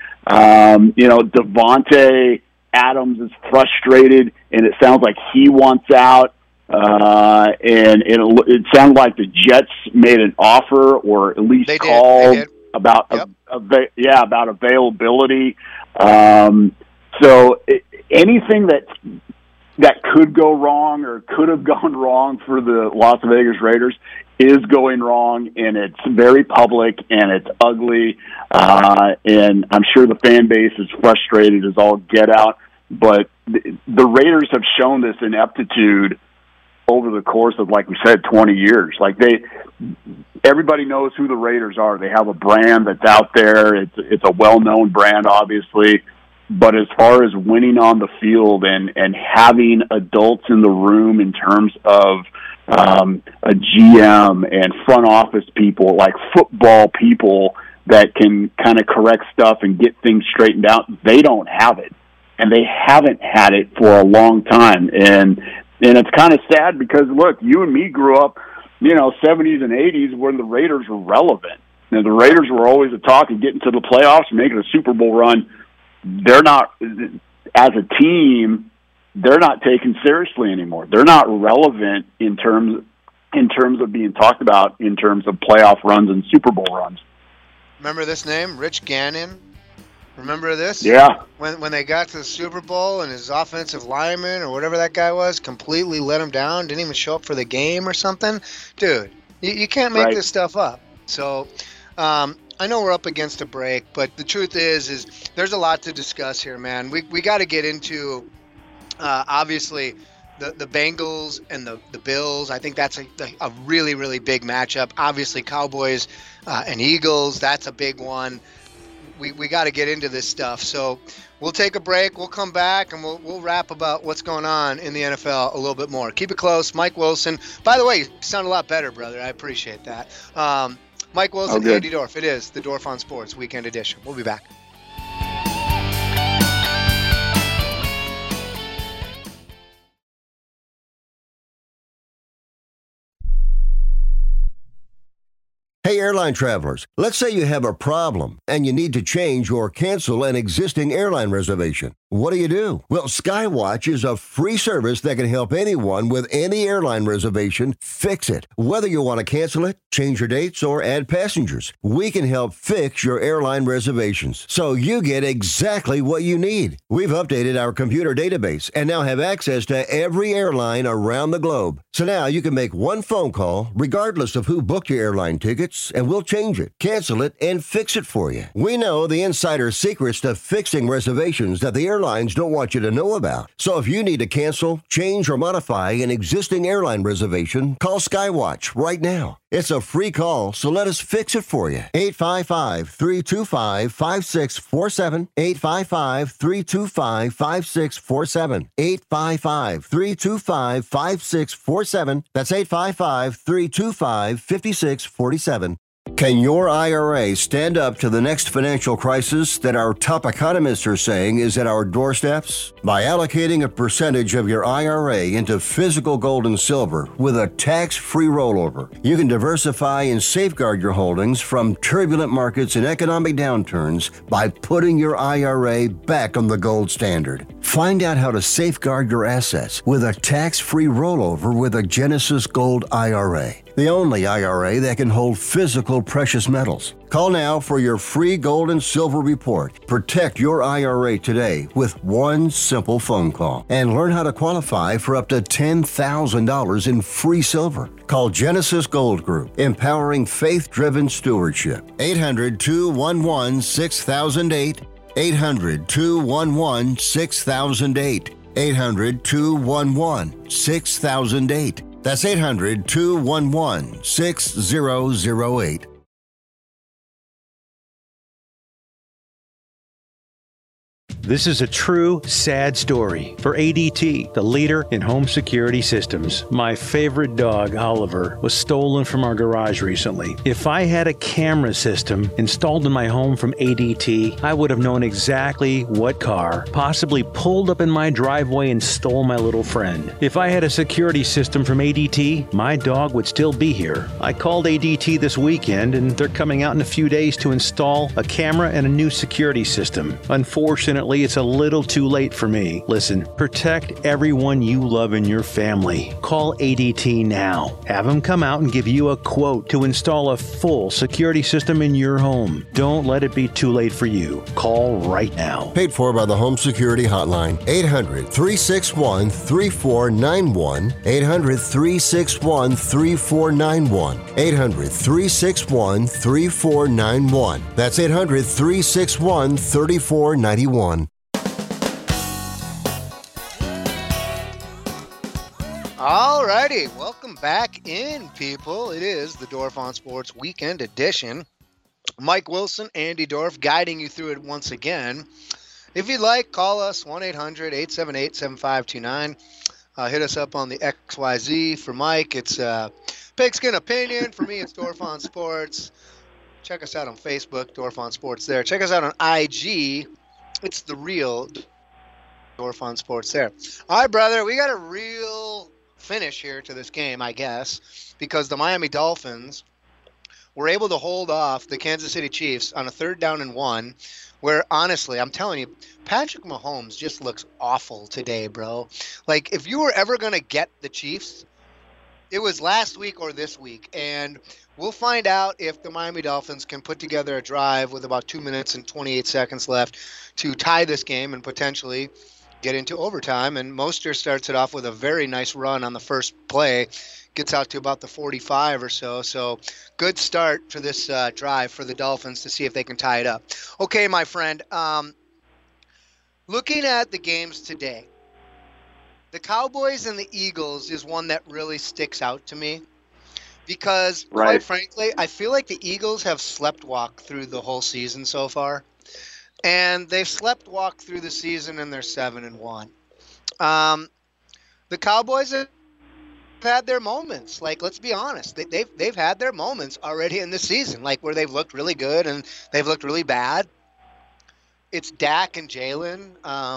Speaker 10: Devontae Adams is frustrated, and it sounds like he wants out. And it sounded like the Jets made an offer, or at least called about about availability. So anything that could go wrong or could have gone wrong for the Las Vegas Raiders is going wrong, and it's very public, and it's ugly, and I'm sure the fan base is frustrated as all get out. But the Raiders have shown this ineptitude over the course of, like we said, 20 years. Like, everybody knows who the Raiders are. They have a brand that's out there. It's a well-known brand, obviously. But as far as winning on the field and having adults in the room in terms of a GM and front office people, like football people that can kind of correct stuff and get things straightened out, they don't have it. And they haven't had it for a long time. And it's kind of sad because, look, you and me grew up, 70s and 80s when the Raiders were relevant. And the Raiders were always a talk of getting to the playoffs and making a Super Bowl run. They're not, as a team, they're not taken seriously anymore. They're not relevant in terms of being talked about in terms of playoff runs and Super Bowl runs.
Speaker 9: Remember this name, Rich Gannon? Remember this?
Speaker 10: Yeah.
Speaker 9: When they got to the Super Bowl and his offensive lineman or whatever that guy was completely let him down, didn't even show up for the game or something? Dude, you can't make this stuff up. So, I know we're up against a break, but the truth is there's a lot to discuss here, man. We got to get into, obviously, the Bengals and the Bills. I think that's a really, really big matchup. Obviously, Cowboys and Eagles, that's a big one. We got to get into this stuff. So we'll take a break. We'll come back, and we'll wrap about what's going on in the NFL a little bit more. Keep it close. Mike Wilson. By the way, you sound a lot better, brother. I appreciate that. Mike Wilson, Andy Dorf. It is the Dorf on Sports Weekend Edition. We'll be back.
Speaker 2: Hey, airline travelers, let's say you have a problem and you need to change or cancel an existing airline reservation. What do? Well, Skywatch is a free service that can help anyone with any airline reservation fix it. Whether you want to cancel it, change your dates, or add passengers, we can help fix your airline reservations so you get exactly what you need. We've updated our computer database and now have access to every airline around the globe. So now you can make one phone call regardless of who booked your airline tickets, and we'll change it, cancel it, and fix it for you. We know the insider secrets to fixing reservations that the airlines don't want you to know about. So if you need to cancel, change, or modify an existing airline reservation, call Skywatch right now. It's a free call, so let us fix it for you. 855-325-5647. 855-325-5647. 855-325-5647. That's 855-325-5647. Can your IRA stand up to the next financial crisis that our top economists are saying is at our doorsteps? By allocating a percentage of your IRA into physical gold and silver with a tax-free rollover, you can diversify and safeguard your holdings from turbulent markets and economic downturns by putting your IRA back on the gold standard. Find out how to safeguard your assets with a tax-free rollover with a Genesis Gold IRA, the only IRA that can hold physical precious metals. Call now for your free gold and silver report. Protect your IRA today with one simple phone call and learn how to qualify for up to $10,000 in free silver. Call Genesis Gold Group, empowering faith-driven stewardship. 800-211-6008. 800-211-6008. 800-211-6008. That's 800-211-6008.
Speaker 5: This is a true, sad story for ADT, the leader in home security systems. My favorite dog, Oliver, was stolen from our garage recently. If I had a camera system installed in my home from ADT, I would have known exactly what car possibly pulled up in my driveway and stole my little friend. If I had a security system from ADT, my dog would still be here. I called ADT this weekend, and they're coming out in a few days to install a camera and a new security system. Unfortunately, it's a little too late for me. Listen, protect everyone you love in your family. Call ADT now. Have them come out and give you a quote to install a full security system in your home. Don't let it be too late for you. Call right now.
Speaker 2: Paid for by the Home Security Hotline. 800-361-3491. 800-361-3491. 800-361-3491. That's 800-361-3491.
Speaker 9: All righty, welcome back in, people. It is the Dorf on Sports Weekend Edition. Mike Wilson, Andy Dorf, guiding you through it once again. If you'd like, call us 1-800-878-7529. Hit us up on the XYZ. For Mike, it's Pigskin Opinion. For me, it's Dorf on Sports. Check us out on Facebook, Dorf on Sports there. Check us out on IG. It's the real Dorf on Sports there. All right, brother, we got a real finish here to this game, I guess, because the Miami Dolphins were able to hold off the Kansas City Chiefs on a 3rd down and 1, where honestly, I'm telling you, Patrick Mahomes just looks awful today, bro. Like, if you were ever going to get the Chiefs, it was last week or this week, and we'll find out if the Miami Dolphins can put together a drive with about 2 minutes and 28 seconds left to tie this game and potentially get into overtime. And Mostert starts it off with a very nice run on the first play, gets out to about the 45 or so. So good start for this drive for the Dolphins to see if they can tie it up. Okay, my friend, looking at the games today, the Cowboys and the Eagles is one that really sticks out to me because, quite frankly, I feel like the Eagles have sleptwalked through the whole season so far. And they've sleptwalked through the season, and they're 7-1. The Cowboys have had their moments. Like, let's be honest, they've had their moments already in the season, like where they've looked really good and they've looked really bad. It's Dak and Jalen.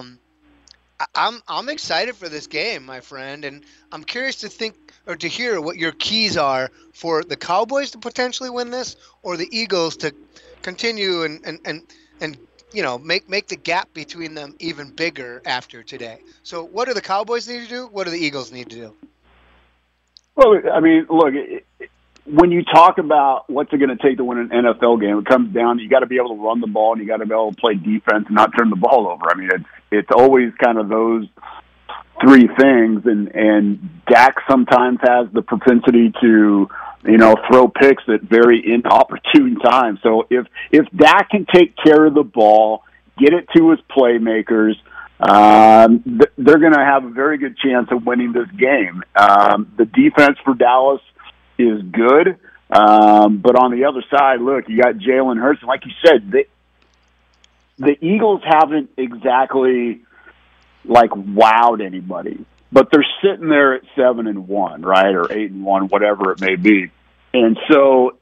Speaker 9: I'm excited for this game, my friend, and I'm curious to hear what your keys are for the Cowboys to potentially win this, or the Eagles to continue and make the gap between them even bigger after today. So what do the Cowboys need to do? What do the Eagles need to do?
Speaker 10: Well, I mean, look, when you talk about what's it going to take to win an NFL game, it comes down to you got to be able to run the ball and you got to be able to play defense and not turn the ball over. I mean, it's always kind of those three things, and Dak sometimes has the propensity to, throw picks at very inopportune times. So if Dak can take care of the ball, get it to his playmakers, they're going to have a very good chance of winning this game. The defense for Dallas is good, but on the other side, look, you got Jalen Hurts, and like you said, the Eagles haven't exactly wowed anybody, but they're sitting there at 7-1, right, or 8-1, whatever it may be, and so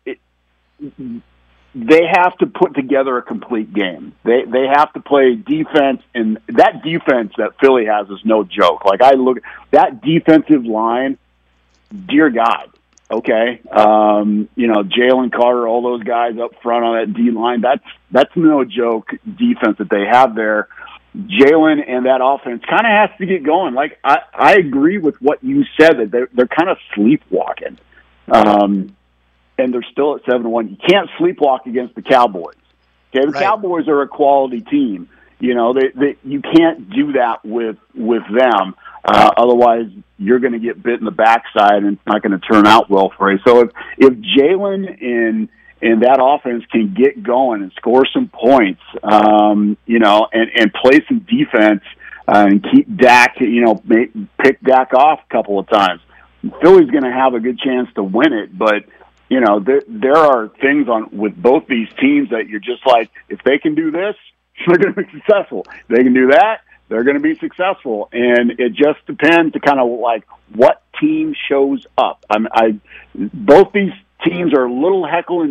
Speaker 10: they have to put together a complete game. They have to play defense, and that defense that Philly has is no joke. I look at that defensive line, dear God. Okay, Jalen Carter, all those guys up front on that D line, that's no joke defense that they have there. Jalen and that offense kind of has to get going. I agree with what you said, that they're kind of sleepwalking, and they're still at 7-1. You can't sleepwalk against the Cowboys. Okay, the Cowboys are a quality team. You can't do that with them. Otherwise, you're going to get bit in the backside, and it's not going to turn out well for you. So if Jalen and that offense can get going and score some points, and play some defense and keep Dak, pick Dak off a couple of times, Philly's going to have a good chance to win it. But there are things with both these teams that you're just like, if they can do this, they're going to be successful. If they can do that, they're going to be successful. And it just depends to kind of what team shows up. Both these teams are a little Jekyll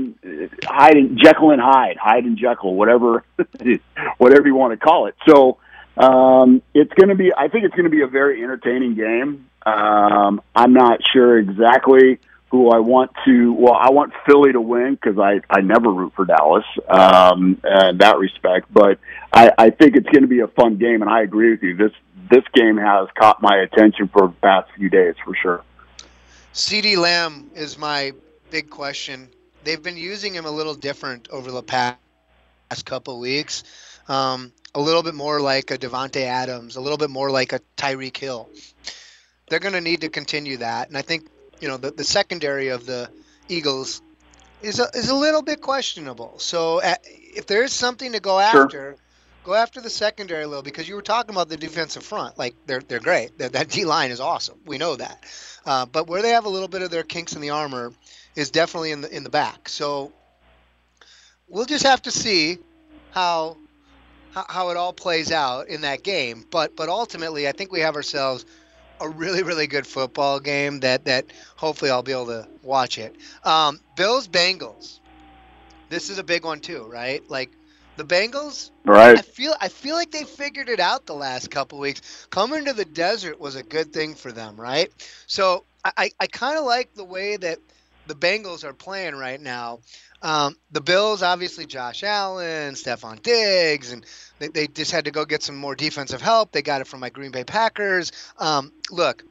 Speaker 10: and Hyde, whatever you want to call it. So it's going to be, I think it's going to be a very entertaining game. I'm not sure exactly who I want to. Well, I want Philly to win because I never root for Dallas in that respect. But I think it's going to be a fun game, and I agree with you. This game has caught my attention for the past few days for sure.
Speaker 9: CeeDee Lamb is my big question. They've been using him a little different over the past couple of weeks. A little bit more like a Devontae Adams, a little bit more like a Tyreek Hill. They're going to need to continue that, and I think the secondary of the Eagles is a little bit questionable. So if there is something to go after, go after the secondary a little, because you were talking about the defensive front. They're great. That D line is awesome. We know that. But where they have a little bit of their kinks in the armor is definitely in the back. So we'll just have to see how it all plays out in that game. But ultimately, I think we have ourselves a really, really good football game that hopefully I'll be able to watch it. Bills-Bengals. This is a big one too, right? The Bengals, right? I feel like they figured it out the last couple of weeks. Coming to the desert was a good thing for them, right? So I kind of like the way that the Bengals are playing right now. The Bills, obviously, Josh Allen, Stephon Diggs, and they just had to go get some more defensive help. They got it from my Green Bay Packers. Look,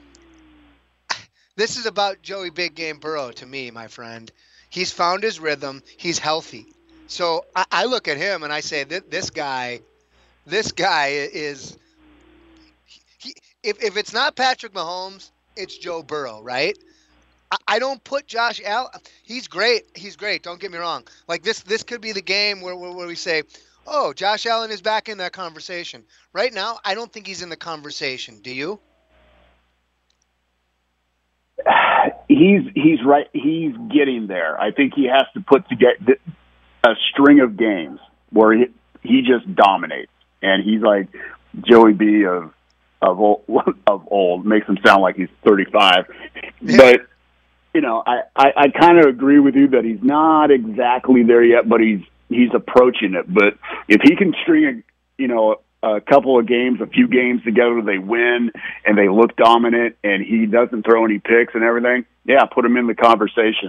Speaker 9: this is about Joey Big Game Burrow to me, my friend. He's found his rhythm. He's healthy. So I look at him and I say, this guy is – if it's not Patrick Mahomes, it's Joe Burrow, right? I don't put Josh Allen. He's great. Don't get me wrong. This could be the game where we say, oh, Josh Allen is back in that conversation. Right now, I don't think he's in the conversation. Do you?
Speaker 10: He's right. He's getting there. I think he has to put together a string of games where he just dominates, and he's like Joey B of old. Makes him sound like he's 35, but. I kind of agree with you that he's not exactly there yet, but he's approaching it. But if he can string a couple of games, a few games together, they win and they look dominant, and he doesn't throw any picks and everything. Yeah, put him in the conversation.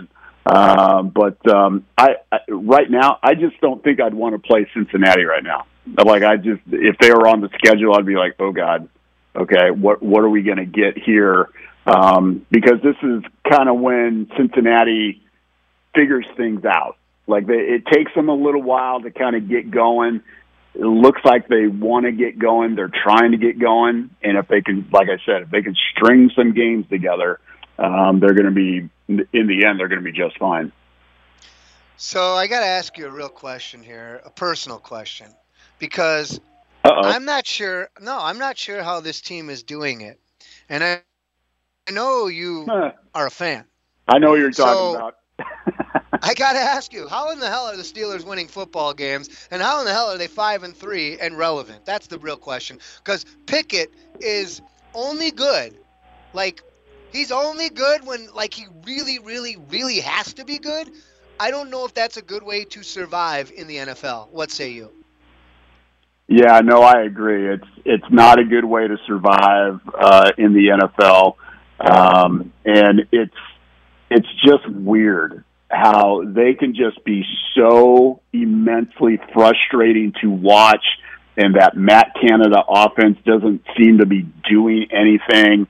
Speaker 10: But right now, I just don't think I'd want to play Cincinnati right now. Like, if they were on the schedule, I'd be like, oh God, okay, what are we going to get here? Because this is kind of when Cincinnati figures things out. Like, it takes them a little while to kind of get going. It looks like they want to get going. They're trying to get going. And if they can, like I said, if they can string some games together, they're going to be, in the end, they're going to be just fine.
Speaker 9: So I got to ask you a real question here, a personal question, because I'm not sure how this team is doing it. And I know you are a fan.
Speaker 10: I know what you're talking about.
Speaker 9: I got to ask you, how in the hell are the Steelers winning football games, and how in the hell are they 5-3 and relevant? That's the real question. Because Pickett is only good, like, he's only good when, like, he really, really, really has to be good. I don't know if that's a good way to survive in the NFL. What say you?
Speaker 10: Yeah, no, I agree. It's not a good way to survive in the NFL, and it's just weird how they can just be so immensely frustrating to watch, and that Matt Canada offense doesn't seem to be doing anything.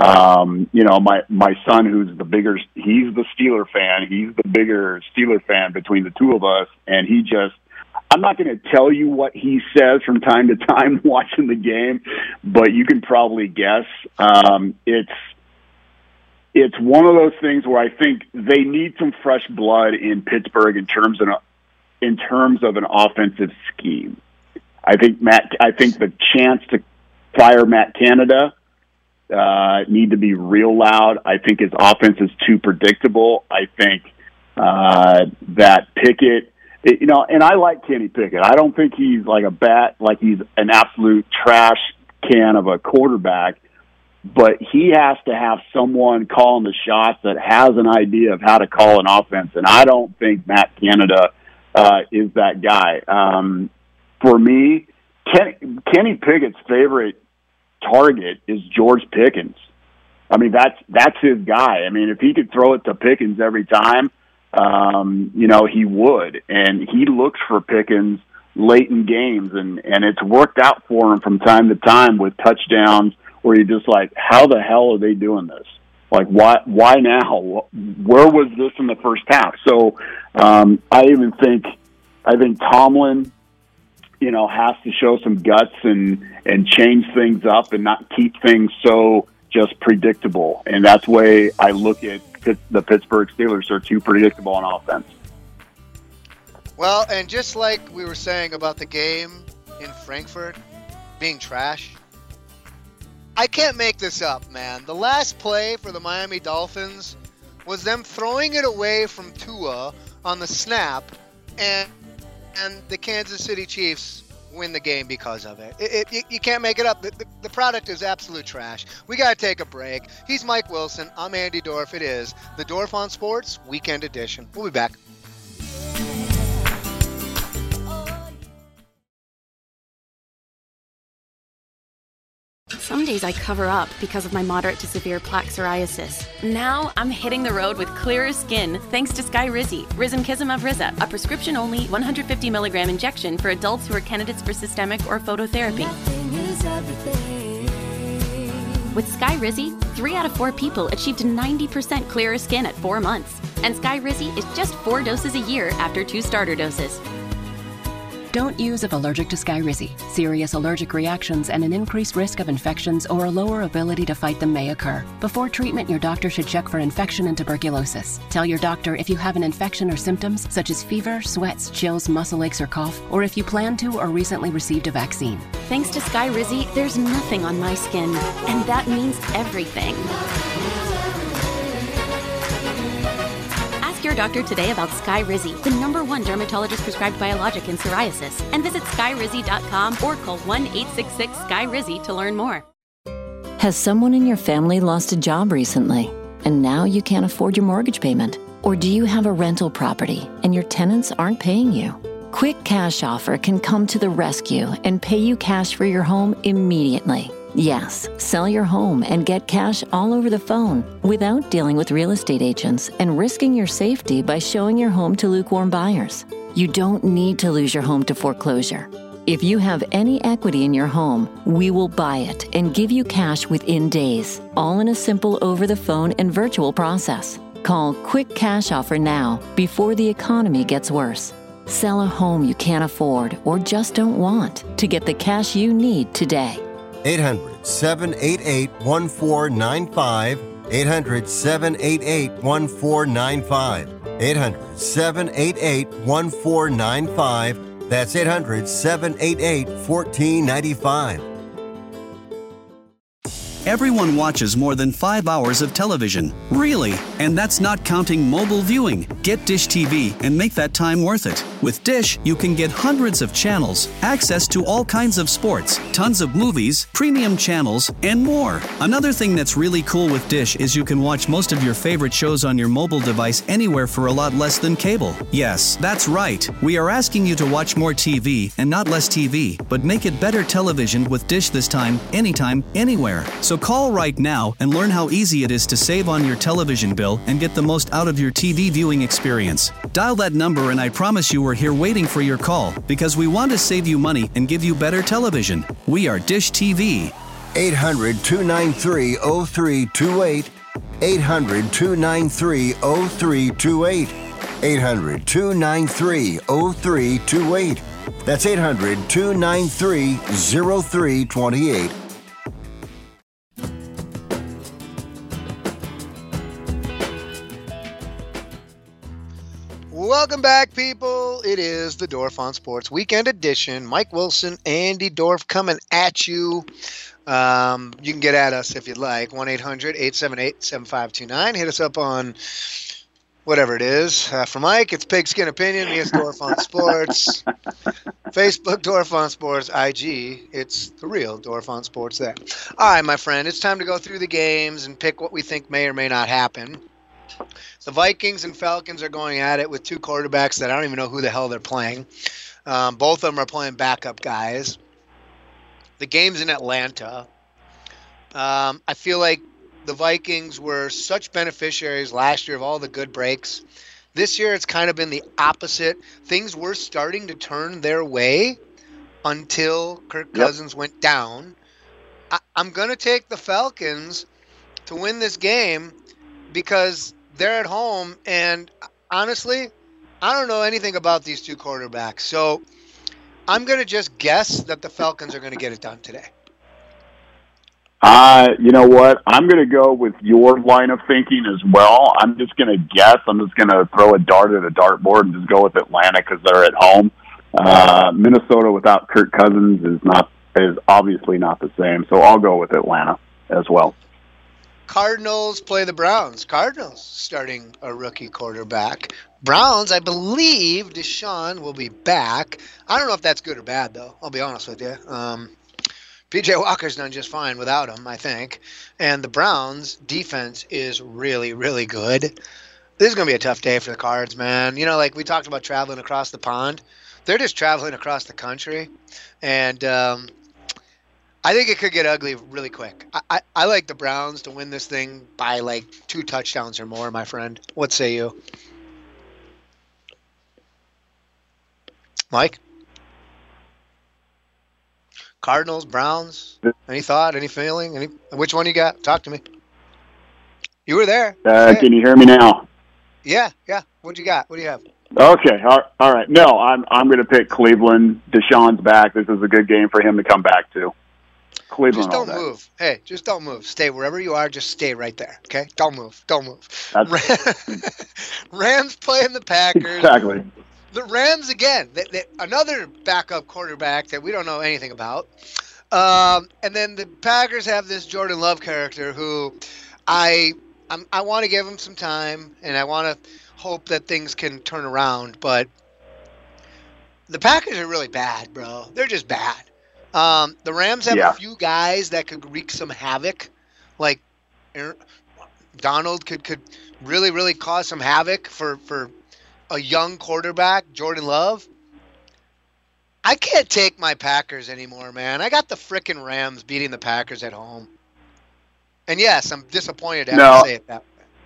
Speaker 10: My son, he's the Steeler fan. He's the bigger Steeler fan between the two of us, and I'm not going to tell you what he says from time to time watching the game, but you can probably guess. It's one of those things where I think they need some fresh blood in Pittsburgh in terms of an offensive scheme. I think the chance to fire Matt Canada need to be real loud. I think his offense is too predictable. I think that Pickett, and I like Kenny Pickett. I don't think he's he's an absolute trash can of a quarterback, but he has to have someone calling the shots that has an idea of how to call an offense, and I don't think Matt Canada is that guy. For me, Kenny Pickett's favorite target is George Pickens. I mean, that's his guy. I mean, if he could throw it to Pickens every time, he would. And he looks for Pickens late in games, and it's worked out for him from time to time with touchdowns where you're just like, how the hell are they doing this? Like, why now? Where was this in the first half? So I think Tomlin, has to show some guts and change things up and not keep things so just predictable. And that's the way I look at the Pittsburgh Steelers. They're too predictable on offense.
Speaker 9: Well, and just like we were saying about the game in Frankfurt being trash, I can't make this up, man. The last play for the Miami Dolphins was them throwing it away from Tua on the snap, and the Kansas City Chiefs win the game because of it. You can't make it up. The product is absolute trash. We got to take a break. He's Mike Wilson. I'm Andy Dorf. It is the Dorf on Sports Weekend Edition. We'll be back.
Speaker 11: Some days I cover up because of my moderate to severe plaque psoriasis. Now I'm hitting the road with clearer skin thanks to Skyrizi, Risankizumab Riza, a prescription-only 150 milligram injection for adults who are candidates for systemic or phototherapy. With Skyrizi, 3 out of 4 people achieved 90% clearer skin at 4 months. And Skyrizi is just 4 doses a year after 2 starter doses.
Speaker 20: Don't use if allergic to Skyrizi. Serious allergic reactions and an increased risk of infections or a lower ability to fight them may occur. Before treatment, your doctor should check for infection and tuberculosis. Tell your doctor if you have an infection or symptoms such as fever, sweats, chills, muscle aches, or cough, or if you plan to or recently received a vaccine.
Speaker 11: Thanks to Skyrizi, there's nothing on my skin, and that means everything. Your doctor today about Skyrizi, the #1 dermatologist prescribed biologic in psoriasis, and visit skyrizi.com or call 1-866-SKYRIZI to learn more.
Speaker 17: Has someone in your family lost a job recently and now you can't afford your mortgage payment? Or do you have a rental property and your tenants aren't paying you? Quick Cash Offer can come to the rescue and pay you cash for your home immediately. Yes, sell your home and get cash all over the phone without dealing with real estate agents and risking your safety by showing your home to lukewarm buyers. You don't need to lose your home to foreclosure. If you have any equity in your home, we will buy it and give you cash within days, all in a simple over-the-phone and virtual process. Call Quick Cash Offer now before the economy gets worse. Sell a home you can't afford or just don't want to get the cash you need today.
Speaker 2: 800-788-1495. 800-788-1495. 800-788-1495. That's 800-788-1495.
Speaker 12: Everyone watches more than 5 hours of television. Really? And that's not counting mobile viewing. Get Dish TV and make that time worth it. With Dish, you can get hundreds of channels, access to all kinds of sports, tons of movies, premium channels, and more. Another thing that's really cool with Dish is you can watch most of your favorite shows on your mobile device anywhere for a lot less than cable. Yes, that's right. We are asking you to watch more TV and not less TV, but make it better television with Dish this time, anytime, anywhere. So call right now and learn how easy it is to save on your television bill and get the most out of your TV viewing experience. Dial that number and I promise you we're here waiting for your call because we want to save you money and give you better television. We are Dish TV.
Speaker 2: 800-293-0328. 800-293-0328. 800-293-0328. That's 800-293-0328.
Speaker 9: Welcome back, people. It is the Dorf on Sports Weekend Edition. Mike Wilson, Andy Dorf coming at you. You can get at us if you'd like. 1-800-878-7529. Hit us up on whatever it is. For Mike, it's Pigskin Opinion. Me, it's Dorf on Sports. Facebook, Dorf on Sports. IG, it's the real Dorf on Sports there. All right, my friend, it's time to go through the games and pick what we think may or may not happen. The Vikings and Falcons are going at it with two quarterbacks that I don't even know who the hell they're playing. Both of them are playing backup guys. The game's in Atlanta. I feel like the Vikings were such beneficiaries last year of all the good breaks. This year it's kind of been the opposite. Things were starting to turn their way until Kirk Cousins went down. I'm going to take the Falcons to win this game because they're at home, and honestly, I don't know anything about these two quarterbacks. So I'm going to just guess that the Falcons are going to get it done today.
Speaker 10: You know what? I'm going to go with your line of thinking as well. I'm just going to guess. I'm just going to throw a dart at a dartboard and just go with Atlanta because they're at home. Minnesota without Kirk Cousins is obviously not the same, so I'll go with Atlanta as well.
Speaker 9: Cardinals play the Browns. Cardinals starting a rookie quarterback. Browns, I believe Deshaun will be back. I don't know if that's good or bad, though. I'll be honest with you. P.J. Walker's done just fine without him, I think. And the Browns' defense is really, really good. This is going to be a tough day for the Cards, man. You know, like we talked about traveling across the pond. They're just traveling across the country. And I think it could get ugly really quick. I like the Browns to win this thing by like 2 touchdowns or more, my friend. What say you? Mike? Cardinals, Browns? Any thought, any feeling? Which one you got? Talk to me. You were there.
Speaker 10: Can you hear me now?
Speaker 9: Yeah. What you got? What do you have?
Speaker 10: Okay, all right. No, I'm going to pick Cleveland. Deshaun's back. This is a good game for him to come back to. Cleveland.
Speaker 9: Just don't move. Hey, just don't move. Stay wherever you are. Just stay right there. Okay? Don't move. Rams playing the Packers.
Speaker 10: Exactly.
Speaker 9: The Rams again. Another backup quarterback that we don't know anything about. And then the Packers have this Jordan Love character who I want to give him some time, and I want to hope that things can turn around. But the Packers are really bad, bro. They're just bad. The Rams have a few guys that could wreak some havoc. Like Donald could really, really cause some havoc for a young quarterback, Jordan Love. I can't take my Packers anymore, man. I got the frickin' Rams beating the Packers at home. And yes, I'm disappointed to have to say it that way.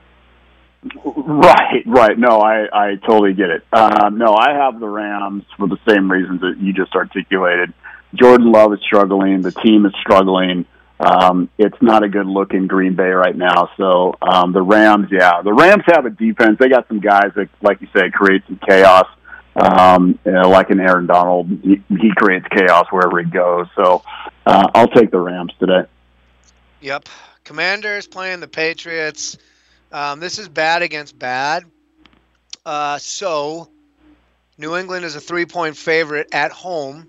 Speaker 10: Right. No, I totally get it. No, I have the Rams for the same reasons that you just articulated. Jordan Love is struggling. The team is struggling. It's not a good look in Green Bay right now. So the Rams have a defense. They got some guys that, like you said, create some chaos. Like an Aaron Donald, he creates chaos wherever he goes. So I'll take the Rams today.
Speaker 9: Yep. Commanders playing the Patriots. This is bad against bad. So New England is a 3-point favorite at home.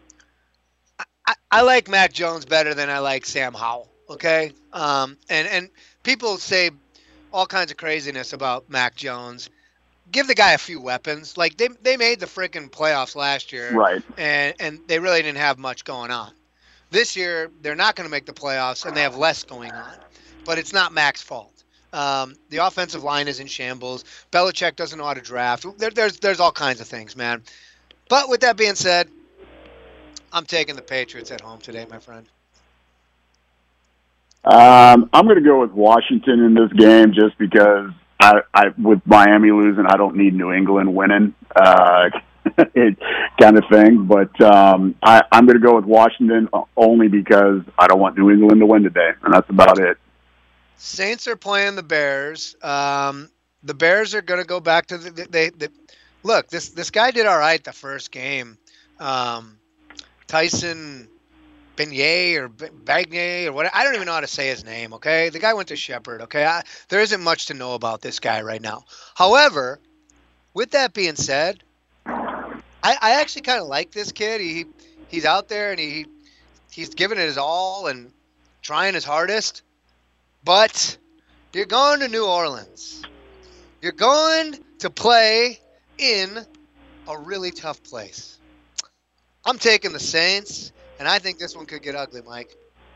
Speaker 9: I like Mac Jones better than I like Sam Howell, okay? And people say all kinds of craziness about Mac Jones. Give the guy a few weapons. Like, they made the freaking playoffs last year.
Speaker 10: Right.
Speaker 9: And they really didn't have much going on. This year, they're not going to make the playoffs, and they have less going on. But it's not Mac's fault. The offensive line is in shambles. Belichick doesn't know how to draft. There's all kinds of things, man. But with that being said, I'm taking the Patriots at home today, my friend.
Speaker 10: I'm going to go with Washington in this game just because I with Miami losing, I don't need New England winning, kind of thing. But I'm going to go with Washington only because I don't want New England to win today, and that's about it.
Speaker 9: Saints are playing the Bears. The Bears are going to go back to the look. This guy did all right the first game. Tyson Beignet or Bagnay or what? I don't even know how to say his name. Okay, the guy went to Shepherd. Okay, there isn't much to know about this guy right now. However, with that being said, I actually kind of like this kid. He's out there and he's giving it his all and trying his hardest. But you're going to New Orleans. You're going to play in a really tough place. I'm taking the Saints, and I think this one could get ugly, Mike.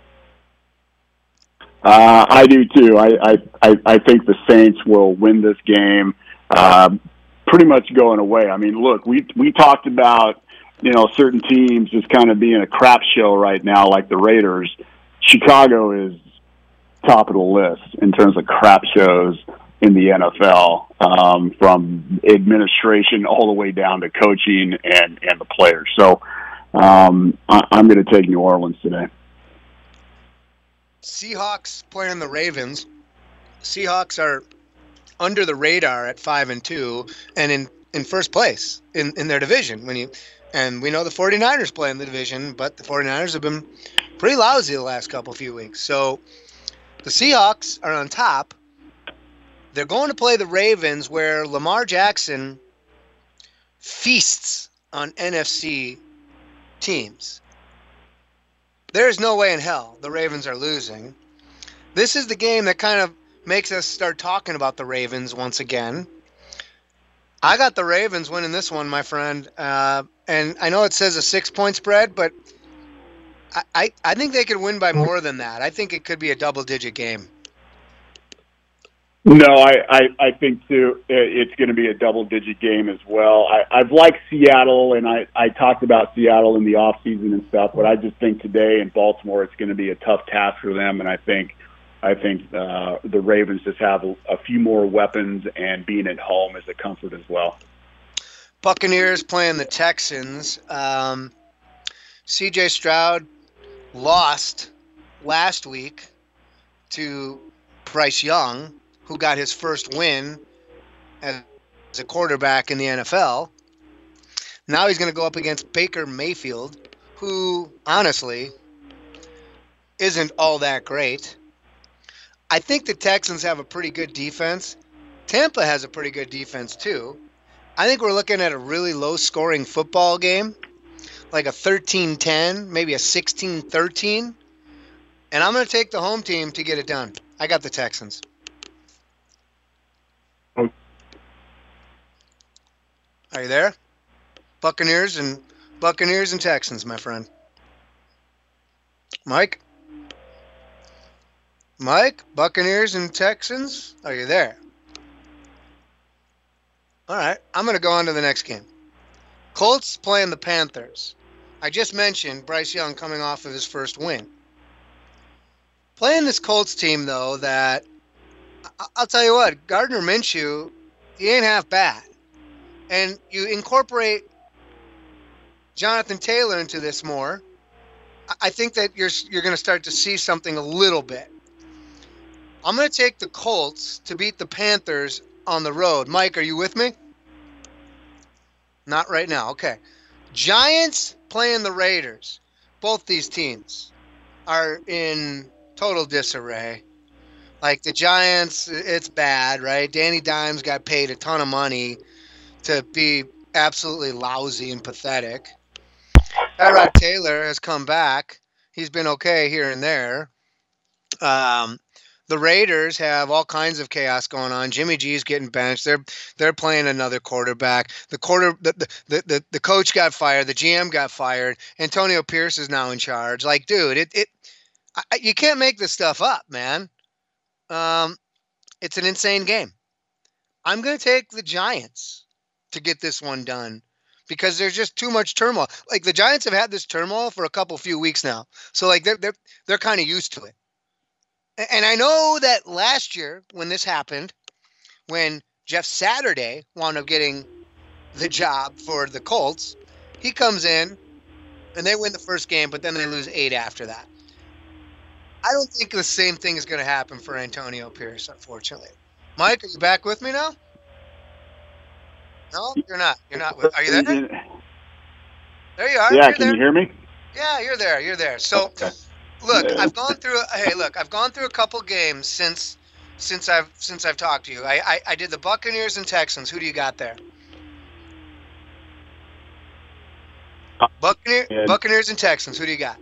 Speaker 10: I do too. I think the Saints will win this game, pretty much going away. I mean, look, we talked about certain teams just kind of being a crap show right now, like the Raiders. Chicago is top of the list in terms of crap shows in the NFL, from administration all the way down to coaching and the players. So I'm going to take New Orleans today.
Speaker 9: Seahawks playing the Ravens. Seahawks are under the radar at 5-2 and in first place in their division. And we know the 49ers play in the division, but the 49ers have been pretty lousy the last few weeks. So the Seahawks are on top. They're going to play the Ravens, where Lamar Jackson feasts on NFC teams. There's no way in hell the Ravens are losing. This is the game that kind of makes us start talking about the Ravens once again. I got the Ravens winning this one, my friend. And I know it says a 6-point spread, but I think they could win by more than that. I think it could be a double-digit game.
Speaker 10: No, I think, too, it's going to be a double-digit game as well. I've liked Seattle, and I talked about Seattle in the offseason and stuff, but I just think today in Baltimore it's going to be a tough task for them, and I think the Ravens just have a few more weapons, and being at home is a comfort as well.
Speaker 9: Buccaneers playing the Texans. C.J. Stroud lost last week to Bryce Young, who got his first win as a quarterback in the NFL. Now he's going to go up against Baker Mayfield, who, honestly, isn't all that great. I think the Texans have a pretty good defense. Tampa has a pretty good defense, too. I think we're looking at a really low-scoring football game, like a 13-10, maybe a 16-13. And I'm going to take the home team to get it done. I got the Texans. Are you there? Buccaneers and Texans, my friend. Mike? Mike, Buccaneers and Texans? Are you there? All right, I'm going to go on to the next game. Colts playing the Panthers. I just mentioned Bryce Young coming off of his first win. Playing this Colts team, though, that I'll tell you what, Gardner Minshew, he ain't half bad. And you incorporate Jonathan Taylor into this more, I think that you're going to start to see something a little bit. I'm going to take the Colts to beat the Panthers on the road. Mike, are you with me? Not right now. Okay. Giants playing the Raiders. Both these teams are in total disarray. Like the Giants, it's bad, right? Danny Dimes got paid a ton of money to be absolutely lousy and pathetic. Tyrod Taylor has come back. He's been okay here and there. The Raiders have all kinds of chaos going on. Jimmy G's getting benched. They're playing another quarterback. The coach got fired. The GM got fired. Antonio Pierce is now in charge. Like, dude, you can't make this stuff up, man. It's an insane game. I'm going to take the Giants to get this one done because there's just too much turmoil. Like the Giants have had this turmoil for a few weeks now. So like they're kind of used to it. And I know that last year when this happened, when Jeff Saturday wound up getting the job for the Colts, he comes in and they win the first game, but then they lose 8 after that. I don't think the same thing is going to happen for Antonio Pierce, unfortunately. Mike, are you back with me now? No, you're not. You're not. Are you there? There you are.
Speaker 10: Yeah, can you hear me?
Speaker 9: Yeah, you're there. You're there. So, okay. Look, I've gone through. I've gone through a couple games since I've talked to you. I did the Buccaneers and Texans. Who do you got there? Buccaneers and Texans. Who do you got?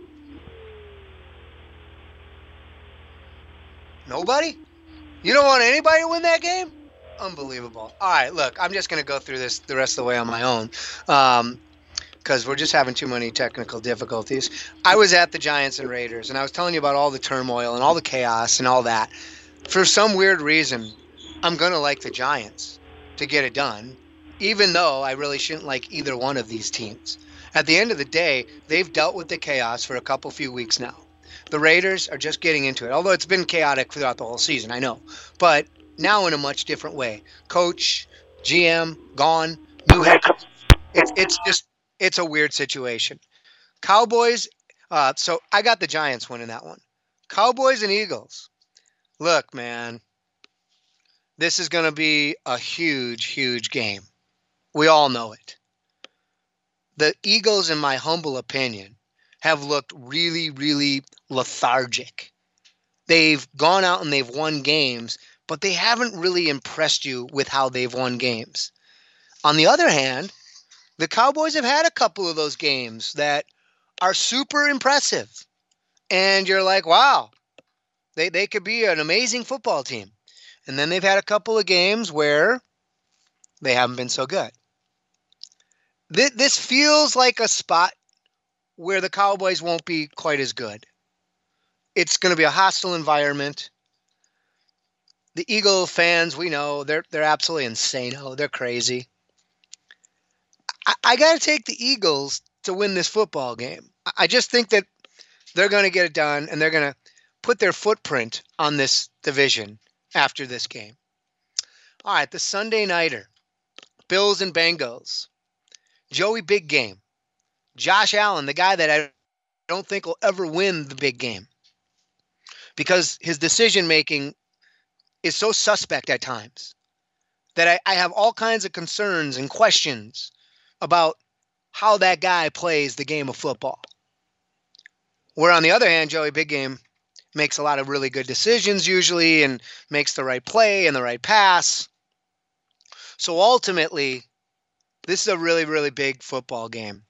Speaker 9: Nobody? You don't want anybody to win that game? Unbelievable. All right, look, I'm just going to go through this the rest of the way on my own because we're just having too many technical difficulties. I was at the Giants and Raiders, and I was telling you about all the turmoil and all the chaos and all that. For some weird reason, I'm going to like the Giants to get it done, even though I really shouldn't like either one of these teams. At the end of the day, they've dealt with the chaos for a few weeks now. The Raiders are just getting into it, although it's been chaotic throughout the whole season, I know. But now in a much different way. Coach, GM, gone, new head coach. It's a weird situation. Cowboys, so I got the Giants winning that one. Cowboys and Eagles. Look, man, this is going to be a huge, huge game. We all know it. The Eagles, in my humble opinion, have looked really, really lethargic. They've gone out and they've won games, but they haven't really impressed you with how they've won games. On the other hand, the Cowboys have had a couple of those games that are super impressive. And you're like, wow, they could be an amazing football team. And then they've had a couple of games where they haven't been so good. This feels like a spot where the Cowboys won't be quite as good. It's going to be a hostile environment. The Eagle fans, we know, they're absolutely insane. Oh, they're crazy. I got to take the Eagles to win this football game. I just think that they're going to get it done, and they're going to put their footprint on this division after this game. All right, the Sunday nighter, Bills and Bengals. Joey Big Game. Josh Allen, the guy that I don't think will ever win the big game because his decision-making is so suspect at times that I have all kinds of concerns and questions about how that guy plays the game of football. Where on the other hand, Joey Big Game makes a lot of really good decisions usually and makes the right play and the right pass. So ultimately, this is a really, really big football game.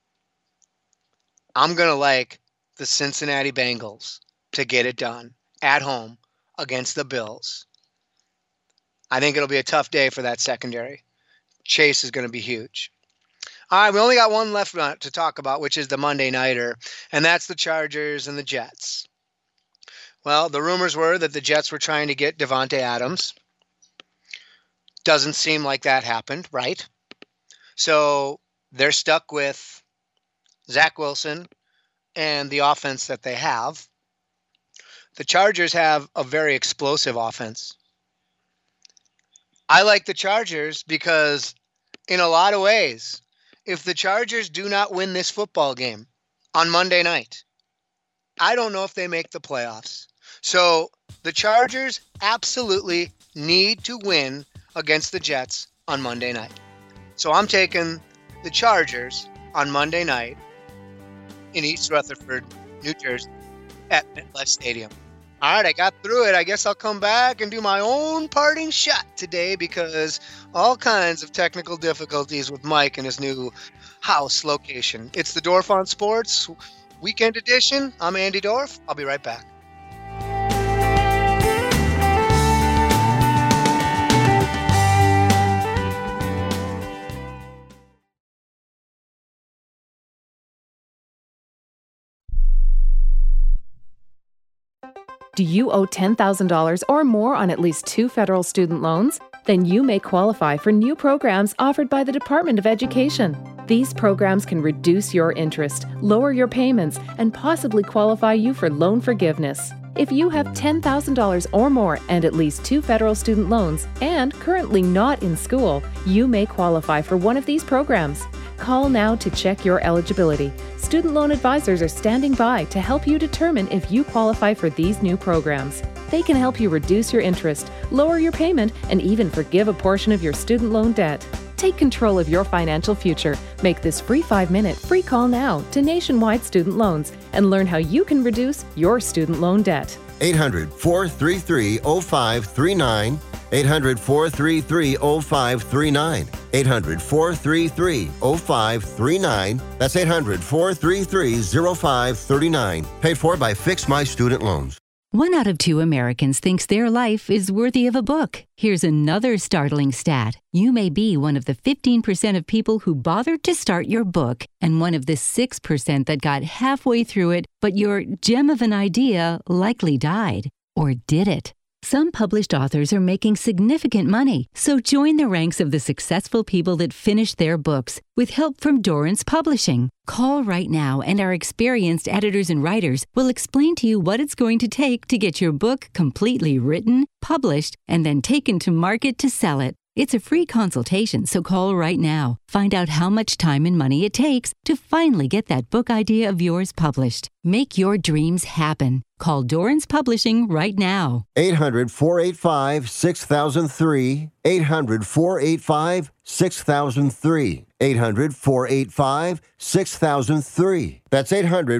Speaker 9: I'm going to like the Cincinnati Bengals to get it done at home against the Bills. I think it'll be a tough day for that secondary. Chase is going to be huge. All right, we only got one left to talk about, which is the Monday nighter, and that's the Chargers and the Jets. Well, the rumors were that the Jets were trying to get Davante Adams. Doesn't seem like that happened, right? So they're stuck with Zach Wilson and the offense that they have. The Chargers have a very explosive offense. I like the Chargers because in a lot of ways, if the Chargers do not win this football game on Monday night, I don't know if they make the playoffs. So the Chargers absolutely need to win against the Jets on Monday night. So I'm taking the Chargers on Monday night in East Rutherford, New Jersey at MetLife Stadium. All right, I got through it. I guess I'll come back and do my own parting shot today because all kinds of technical difficulties with Mike and his new house location. It's the Dorf on Sports Weekend Edition. I'm Andy Dorf. I'll be right back.
Speaker 13: Do you owe $10,000 or more on at least 2 federal student loans? Then you may qualify for new programs offered by the Department of Education. These programs can reduce your interest, lower your payments, and possibly qualify you for loan forgiveness. If you have $10,000 or more and at least 2 federal student loans and currently not in school, you may qualify for one of these programs. Call now to check your eligibility. Student loan advisors are standing by to help you determine if you qualify for these new programs. They can help you reduce your interest, lower your payment, and even forgive a portion of your student loan debt. Take control of your financial future. Make this free 5-minute free call now to Nationwide Student Loans and learn how you can reduce your student loan debt.
Speaker 2: 800-433-0539. 800-433-0539. 800-433-0539. That's 800-433-0539. Paid for by Fix My Student Loans.
Speaker 17: 1 out of 2 Americans thinks their life is worthy of a book. Here's another startling stat. You may be one of the 15% of people who bothered to start your book and one of the 6% that got halfway through it, but your gem of an idea likely died. Or did it? Some published authors are making significant money, so join the ranks of the successful people that finished their books with help from Dorrance Publishing. Call right now and our experienced editors and writers will explain to you what it's going to take to get your book completely written, published, and then taken to market to sell it. It's a free consultation, so call right now. Find out how much time and money it takes to finally get that book idea of yours published. Make your dreams happen. Call Dorrance Publishing right now.
Speaker 2: 800-485-6003. 800-485-6003. 800-485-6003. That's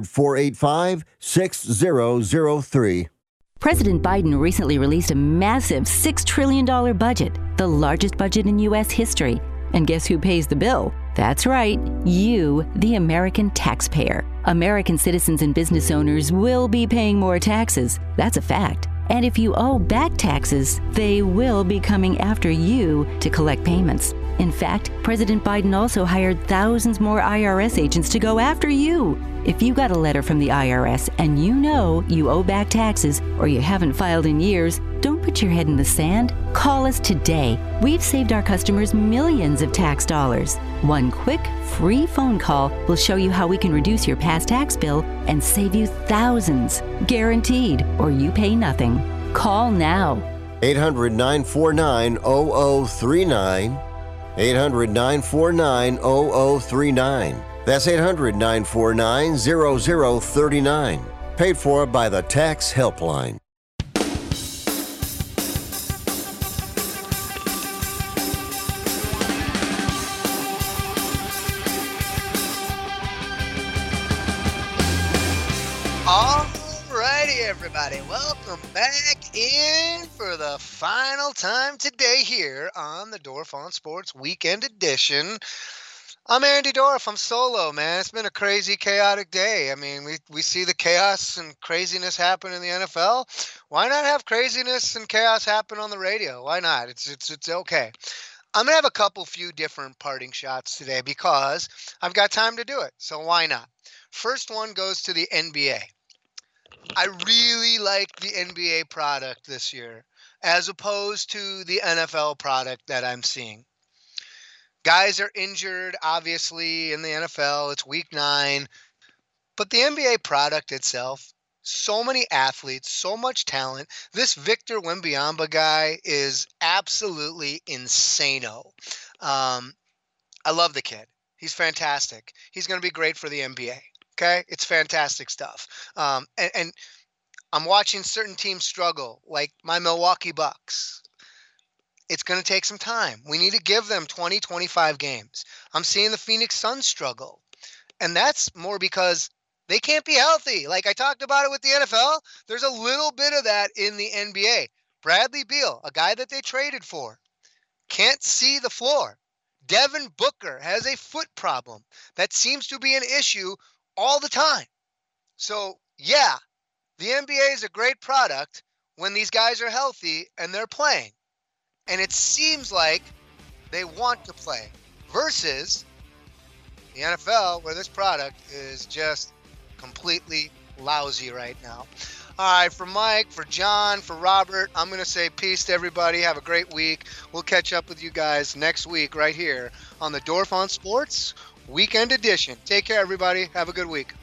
Speaker 2: 800-485-6003.
Speaker 17: President Biden recently released a massive $6 trillion budget, the largest budget in U.S. history. And guess who pays the bill? That's right, you, the American taxpayer. American citizens and business owners will be paying more taxes. That's a fact. And if you owe back taxes, they will be coming after you to collect payments. In fact, President Biden also hired thousands more IRS agents to go after you. If you got a letter from the IRS and you know you owe back taxes or you haven't filed in years, don't put your head in the sand. Call us today. We've saved our customers millions of tax dollars. One quick, free phone call will show you how we can reduce your past tax bill and save you thousands. Guaranteed, or you pay nothing. Call now.
Speaker 2: 800-949-0039. 800-949-0039. That's 800-949-0039. Paid for by the Tax Helpline.
Speaker 9: Alrighty, everybody. Welcome back in for the final time today here on the Dorf on Sports Weekend Edition. I'm Andy Dorf. I'm solo, man. It's been a crazy, chaotic day. I mean, we see the chaos and craziness happen in the NFL. Why not have craziness and chaos happen on the radio? Why not? It's okay. I'm going to have a few different parting shots today because I've got time to do it. So why not? First one goes to the NBA. I really like the NBA product this year as opposed to the NFL product that I'm seeing. Guys are injured, obviously, in the NFL. It's week 9. But the NBA product itself, so many athletes, so much talent. This Victor Wembanyama guy is absolutely insano. I love the kid. He's fantastic. He's going to be great for the NBA. Okay? It's fantastic stuff. And I'm watching certain teams struggle, like my Milwaukee Bucks. It's going to take some time. We need to give them 20, 25 games. I'm seeing the Phoenix Suns struggle. And that's more because they can't be healthy. Like I talked about it with the NFL, there's a little bit of that in the NBA. Bradley Beal, a guy that they traded for, can't see the floor. Devin Booker has a foot problem that seems to be an issue all the time. So, yeah, the NBA is a great product when these guys are healthy and they're playing. And it seems like they want to play versus the NFL, where this product is just completely lousy right now. All right, for Mike, for John, for Robert, I'm going to say peace to everybody. Have a great week. We'll catch up with you guys next week right here on the Dorf on Sports Weekend Edition. Take care, everybody. Have a good week.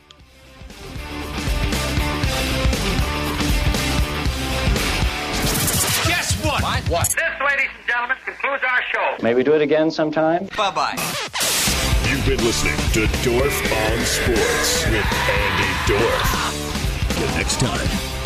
Speaker 6: Guess what? What? This, ladies and gentlemen, concludes our show.
Speaker 14: Maybe do it again sometime?
Speaker 6: Bye-bye.
Speaker 8: You've been listening to Dorf on Sports with Andy Dorf. The next time